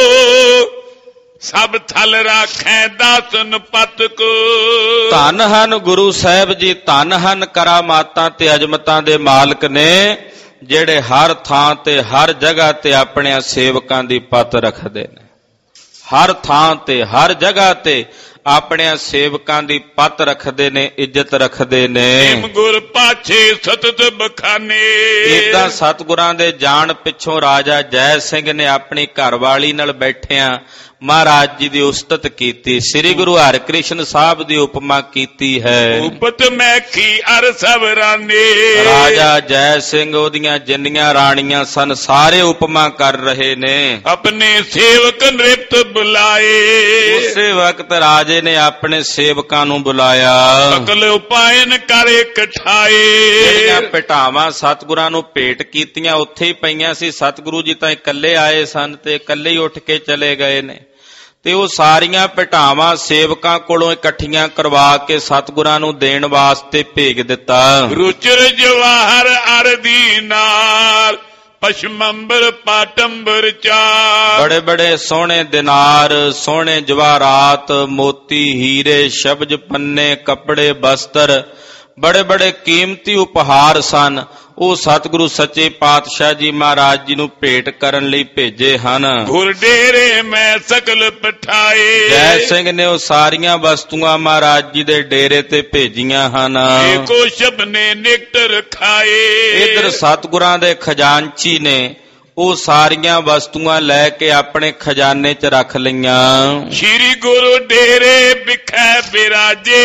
ਸਭ ਥਲ ਰਾਖੈ ਦਾਸਨ ਪਤ ਕੋ। ਧੰਨ ਹਨ ਗੁਰੂ ਸਾਹਿਬ ਜੀ, ਧੰਨ ਹਨ ਕਰਾਮਾਤਾਂ ਤੇ ਅਜ਼ਮਤਾਂ ਦੇ ਮਾਲਕ ਨੇ, ਜਿਹੜੇ ਹਰ ਥਾਂ ਤੇ ਹਰ ਜਗ੍ਹਾ ਤੇ ਆਪਣੇ ਸੇਵਕਾਂ ਦੀ ਪਤ ਰੱਖਦੇ ਨੇ। ਹਰ ਥਾਂ ਤੇ ਹਰ ਜਗ੍ਹਾ ਤੇ ਆਪਣੇ ਸੇਵਕਾਂ ਦੀ ਪਤ ਰੱਖਦੇ ਨੇ, ਇੱਜ਼ਤ ਰੱਖਦੇ ਨੇ। ਗੁਰ ਪਾਛੇ ਸਤਤ ਬਖਾਨੇ। ਇਦਾਂ ਸਤਿਗੁਰਾਂ ਦੇ ਜਾਣ ਪਿੱਛੋਂ ਰਾਜਾ ਜੈ ਸਿੰਘ ਨੇ ਆਪਣੀ ਘਰਵਾਲੀ ਨਾਲ ਬੈਠਿਆਂ ਮਹਾਰਾਜ ਜੀ ਦੀ ਉਸਤਤ ਕੀਤੀ। ਸ੍ਰੀ ਗੁਰੂ ਹਰਿਕ੍ਰਿਸ਼ਨ ਸਾਹਿਬ ਦੀ ਉਪਮਾ ਕੀਤੀ ਹੈ। ਉਪਤ ਮੈਂ ਕੀ ਅਰ ਸਭ ਰਾਨੇ। ਰਾਜਾ ਜੈ ਸਿੰਘ ਉਹਦੀਆਂ ਜਿੰਨੀਆਂ ਰਾਣੀਆਂ ਸਨ ਸਾਰੇ ਉਪਮਾ ਕਰ ਰਹੇ ਨੇ। ਆਪਣੇ ਸੇਵਕ ਨ੍ਰਿਪਤ ਬੁਲਾਏ। ਉਸੇ ਵਕਤ ਰਾਜੇ ਨੇ ਆਪਣੇ ਸੇਵਕਾਂ ਨੂੰ ਬੁਲਾਇਆ। ਸਕਲ ਉਪਾਇਨ ਕਰ ਇਕਠਾਏ। ਜਿਹੜੀਆਂ ਭੇਟਾਵਾਂ ਸਤਿਗੁਰਾਂ ਨੂੰ ਭੇਟ ਕੀਤੀਆਂ ਉੱਥੇ ਹੀ ਪਈਆਂ ਸੀ। ਸਤਿਗੁਰੂ ਜੀ ਤਾਂ ਇਕੱਲੇ ਆਏ ਸਨ ਤੇ ਇਕੱਲੇ ਹੀ ਉੱਠ ਕੇ ਚਲੇ ਗਏ ਨੇ, ਤੇ ਉਹ ਸਾਰੀਆਂ ਭੇਟਾਵਾਂ ਸੇਵਕਾਂ ਕੋਲੋਂ ਇਕੱਠੀਆਂ ਕਰਵਾ ਕੇ ਸਤਿਗੁਰਾਂ ਨੂੰ ਦੇਣ ਵਾਸਤੇ ਭੇਜ ਦਿੱਤਾ। ਰੁਚਰ ਜਵਾਹਰ ਅਰਦੀ ਨਾਲ ਪਸ਼ਮੰਬਰ ਪਾਟੰਬਰ ਚਾਰ। ਬੜੇ ਬੜੇ ਸੋਹਣੇ ਦਿਨਾਰ, ਸੋਹਣੇ ਜਵਾਹਰਾਤ, ਮੋਤੀ, ਹੀਰੇ, ਸ਼ਬਜ, ਪੰਨੇ, ਕੱਪੜੇ, ਬਸਤਰ, ਬੜੇ ਬੜੇ ਕੀਮਤੀ ਉਪਹਾਰ ਸਨ। ਉਹ ਸਤਿਗੁਰੂ ਸੱਚੇ ਪਾਤਸ਼ਾਹ ਜੀ ਮਹਾਰਾਜ ਜੀ ਨੂੰ ਭੇਟ ਕਰਨ ਲਈ ਭੇਜੇ ਹਨ। ਗੁਰ ਡੇਰੇ ਮੈਂ ਸਕਲ ਪਠਾਏ। ਜੈ ਸਿੰਘ ਨੇ ਉਹ ਸਾਰੀਆਂ ਵਸਤੂਆਂ ਮਹਾਰਾਜ ਜੀ ਦੇ ਡੇਰੇ ਤੇ ਭੇਜੀਆਂ ਹਨ। ਏਕੋ ਸ਼ਬਨੇ ਨਿਕਟ ਰਖਾਏ। ਇਧਰ ਸਤਿਗੁਰਾਂ ਦੇ ਖਜ਼ਾਨਚੀ ਨੇ ਉਹ ਸਾਰੀਆਂ ਵਸਤੂਆਂ ਲੈ ਕੇ ਆਪਣੇ ਖਜ਼ਾਨੇ 'ਚ ਰੱਖ ਲਈਆਂ। ਸ਼੍ਰੀ ਗੁਰੂ ਡੇਰੇ ਵਿਖੇ ਬਿਰਾਜੇ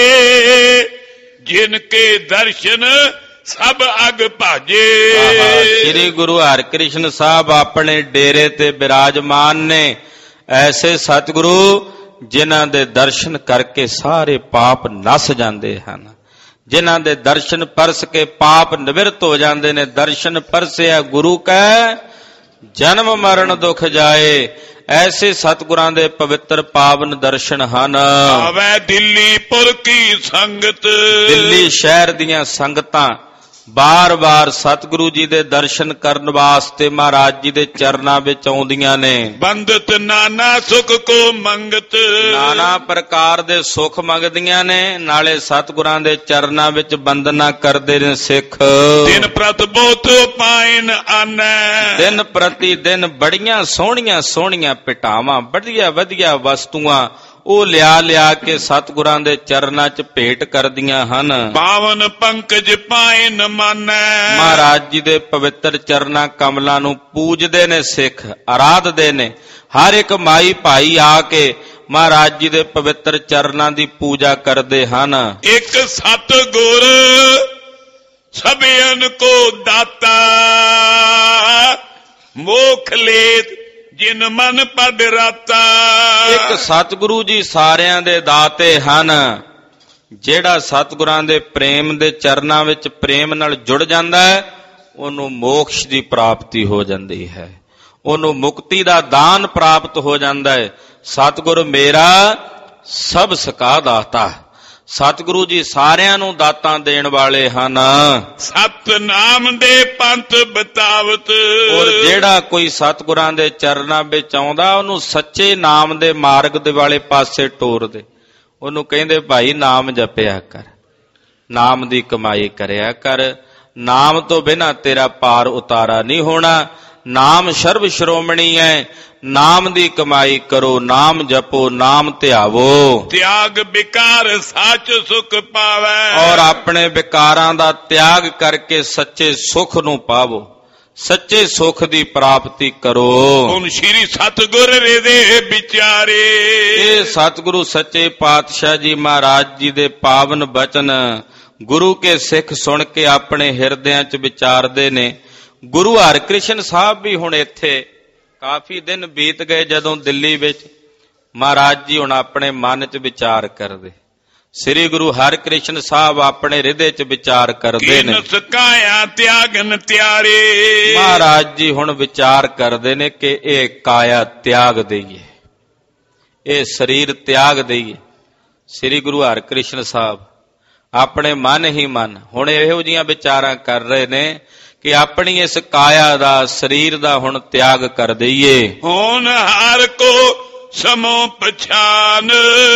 ਜਿਨ ਕੇ ਦਰਸ਼ਨ ਸਭ ਅਗ ਭਾਜੇ। ਸ੍ਰੀ ਗੁਰੂ ਹਰਿਕ੍ਰਿਸ਼ਨ ਸਾਹਿਬ ਆਪਣੇ ਡੇਰੇ ਤੇ ਬਿਰਾਜਮਾਨ ਨੇ। ਐਸੇ ਸਤਿਗੁਰੂ ਜਿਨ੍ਹਾਂ ਦੇ ਦਰਸ਼ਨ ਕਰਕੇ ਸਾਰੇ ਪਾਪ ਨਸ ਜਾਂਦੇ ਹਨ, ਜਿਨ੍ਹਾਂ ਦੇ ਦਰਸ਼ਨ ਪਰਸ ਕੇ ਪਾਪ ਨਿਵਰਤ ਹੋ ਜਾਂਦੇ ਨੇ। ਦਰਸ਼ਨ ਪਰਸਿਆ ਗੁਰੂ ਕੈ ਜਨਮ ਮਰਨ ਦੁਖ ਜਾਏ। ਐਸੇ ਸਤਿਗੁਰਾਂ ਦੇ ਪਵਿੱਤਰ ਪਾਵਨ ਦਰਸ਼ਨ ਹਨ। ਆਵੈ ਦਿੱਲੀਪੁਰ ਕੀ ਸੰਗਤ, ਦਿੱਲੀ ਸ਼ਹਿਰ ਦੀਆਂ ਸੰਗਤਾਂ ਬਾਰ-ਬਾਰ ਸਤਿਗੁਰੂ ਜੀ ਦੇ ਦਰਸ਼ਨ ਕਰਨ ਵਾਸਤੇ ਮਹਾਰਾਜ ਜੀ ਦੇ ਚਰਨਾਂ ਵਿੱਚ ਆਉਂਦੀਆਂ ਨੇ। ਬੰਦਤ ਨਾਨਾ ਸੁਖ ਕੋ ਮੰਗਤ, ਨਾਨਾ ਪ੍ਰਕਾਰ ਦੇ ਸੁੱਖ ਮੰਗਦੀਆਂ ਨੇ, ਨਾਲੇ ਸਤਿਗੁਰਾਂ ਦੇ ਚਰਨਾਂ ਵਿੱਚ ਬੰਦਨਾ ਕਰਦੇ ਨੇ ਸਿੱਖ। ਦਿਨ ਪ੍ਰਤ ਬਹੁਤ ਪਾਇਨ ਆਨੈ, ਦਿਨ ਪ੍ਰਤੀ ਦਿਨ ਬੜੀਆਂ ਸੋਹਣੀਆਂ ਸੋਹਣੀਆਂ ਪਿਟਾਵਾਂ, ਵਧੀਆ ਵਧੀਆ ਵਸਤੂਆਂ ਉਹ ਲਿਆ ਲਿਆ ਕੇ ਸਤਿਗੁਰਾਂ ਦੇ ਚਰਨਾਂ 'ਚ ਭੇਟ ਕਰਦੀਆਂ ਹਨ। ਪਾਵਨ ਪੰਕਜ ਪਾਇਨ ਮਾਨੈ, ਮਹਾਰਾਜ ਜੀ ਦੇ ਪਵਿੱਤਰ ਚਰਨਾਂ ਕਮਲਾਂ ਨੂੰ ਪੂਜਦੇ ਨੇ ਸਿੱਖ, ਆਰਾਧਦੇ ਨੇ। ਹਰ ਇੱਕ ਮਾਈ ਭਾਈ ਆ ਕੇ ਮਹਾਰਾਜ ਜੀ ਦੇ ਪਵਿੱਤਰ ਚਰਨਾਂ ਦੀ ਪੂਜਾ ਕਰਦੇ ਹਨ। ਇੱਕ ਸਤਿਗੁਰ ਸਭਿਆਂ ਕੋ ਦਾਤਾ, ਮੋਖ ਲੇਤ ਜਿਨ ਮਨ ਪਦ ਰਾਤਾ। ਇੱਕ ਸਤਿਗੁਰੂ ਜੀ ਸਾਰਿਆਂ ਦੇ ਦਾਤੇ ਹਨ। ਜਿਹੜਾ ਸਤਿਗੁਰਾਂ ਦੇ ਪ੍ਰੇਮ ਦੇ ਚਰਨਾਂ ਵਿੱਚ ਪ੍ਰੇਮ ਨਾਲ ਜੁੜ ਜਾਂਦਾ ਹੈ, ਉਹਨੂੰ ਮੋਕਸ਼ ਦੀ ਪ੍ਰਾਪਤੀ ਹੋ ਜਾਂਦੀ ਹੈ, ਉਹਨੂੰ ਮੁਕਤੀ ਦਾ ਦਾਨ ਪ੍ਰਾਪਤ ਹੋ ਜਾਂਦਾ ਹੈ। ਸਤਿਗੁਰ ਮੇਰਾ ਸਭ ਸਕਾ ਦਾਤਾ। ਸਤਿਗੁਰੂ ਜੀ ਸਾਰਿਆਂ ਨੂੰ ਦਾਤਾਂ ਦੇਣ ਵਾਲੇ ਹਨ। ਸਤਨਾਮ ਦੇ ਪੰਥ ਬਤਾਵਤ, ਔਰ ਜਿਹੜਾ ਕੋਈ ਸਤਿਗੁਰਾਂ ਦੇ ਚਰਨਾਂ ਵਿੱਚ ਆਉਂਦਾ ਉਹਨੂੰ ਸੱਚੇ ਨਾਮ ਦੇ ਮਾਰਗ ਦੇ ਵਾਲੇ ਪਾਸੇ ਟੋਰਦੇ। ਉਹਨੂੰ ਕਹਿੰਦੇ ਭਾਈ ਨਾਮ ਜਪਿਆ ਕਰ, ਨਾਮ ਦੀ ਕਮਾਈ ਕਰਿਆ ਕਰ, ਨਾਮ ਤੋਂ ਬਿਨਾਂ ਤੇਰਾ ਪਾਰ ਉਤਾਰਾ ਨਹੀਂ ਹੋਣਾ। ਨਾਮ ਸਰਬ ਸ਼੍ਰੋਮਣੀ ਹੈ, ਨਾਮ ਦੀ ਕਮਾਈ ਕਰੋ, ਨਾਮ ਜਪੋ, ਨਾਮ ਧਿਆਵੋ। ਤਿਆਗ ਵਿਕਾਰ ਸੱਚ ਸੁਖ ਪਾਵੈ, ਔਰ ਆਪਣੇ ਵਿਕਾਰਾਂ ਦਾ ਤਿਆਗ ਕਰਕੇ ਸੱਚੇ ਸੁਖ ਨੂੰ ਪਾਵੋ, ਸੱਚੇ ਸੁਖ ਦੀ ਪ੍ਰਾਪਤੀ ਕਰੋ। ਹੁਣ ਸ਼੍ਰੀ ਸਤਿਗੁਰ ਦੇ ਵਿਚਾਰੇ, ਇਹ ਸਤਿਗੁਰੂ ਸੱਚੇ ਪਾਤਸ਼ਾਹ ਜੀ ਮਹਾਰਾਜ ਜੀ ਦੇ ਪਾਵਨ ਬਚਨ ਗੁਰੂ ਕੇ ਸਿੱਖ ਸੁਣ ਕੇ ਆਪਣੇ ਹਿਰਦਿਆਂ 'ਚ ਵਿਚਾਰਦੇ ਨੇ। ਗੁਰੂ ਹਰਿਕ੍ਰਿਸ਼ਨ ਸਾਹਿਬ ਵੀ ਹੁਣ ਇੱਥੇ ਕਾਫੀ ਦਿਨ ਬੀਤ ਗਏ ਜਦੋਂ ਦਿੱਲੀ ਵਿੱਚ ਮਹਾਰਾਜ ਜੀ ਹੁਣ ਆਪਣੇ ਮਨ 'ਚ ਵਿਚਾਰ ਕਰਦੇ। ਸ੍ਰੀ ਗੁਰੂ ਹਰਿਕ੍ਰਿਸ਼ਨ ਸਾਹਿਬ ਆਪਣੇ ਹਿਰਦੇ 'ਚ ਵਿਚਾਰ ਕਰਦੇ ਨੇ। ਕਾਇਆ ਤਿਆਗਨ ਤਿਆਰੇ, ਮਹਾਰਾਜ ਜੀ ਹੁਣ ਵਿਚਾਰ ਕਰਦੇ ਨੇ ਕਿ ਇਹ ਕਾਇਆ ਤਿਆਗ ਦਈਏ, ਇਹ ਸਰੀਰ ਤਿਆਗ ਦਈਏ। ਸ੍ਰੀ ਗੁਰੂ ਹਰਿਕ੍ਰਿਸ਼ਨ ਸਾਹਿਬ ਆਪਣੇ ਮਨ ਹੀ ਮਨ ਹੁਣ ਇਹੋ ਜਿਹੀਆਂ ਵਿਚਾਰਾਂ ਕਰ ਰਹੇ ਨੇ ਕਿ ਆਪਣੀ ਇਸ ਕਾਇਆ ਦਾ, ਸਰੀਰ ਦਾ ਹੁਣ ਤਿਆਗ ਕਰ ਦਈਏ। ਹੁਣ ਹਰ ਕੋ ਸਮੋ ਪਛਾਨ,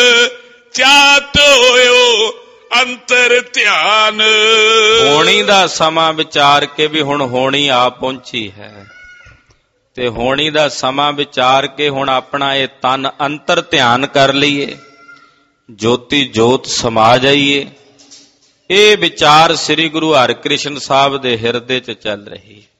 ਚਾਤ ਹੋਇਓ ਅੰਤਰ ਧਿਆਨ। ਹੋਣੀ ਦਾ ਸਮਾਂ ਵਿਚਾਰ ਕੇ ਵੀ ਹੁਣ ਹੋਣੀ ਆ ਪਹੁੰਚੀ ਹੈ, ਤੇ ਹੋਣੀ ਦਾ ਸਮਾਂ ਵਿਚਾਰ ਕੇ ਹੁਣ ਆਪਣਾ ਇਹ ਤਨ ਅੰਤਰ ਧਿਆਨ ਕਰ ਲਈਏ, ਜੋਤੀ ਜੋਤ ਸਮਾ ਜਾਈਏ। ਇਹ ਵਿਚਾਰ ਸ੍ਰੀ ਗੁਰੂ ਹਰਿਕ੍ਰਿਸ਼ਨ ਸਾਹਿਬ ਦੇ ਹਿਰਦੇ 'ਚ ਚੱਲ ਰਹੀ ਹੈ।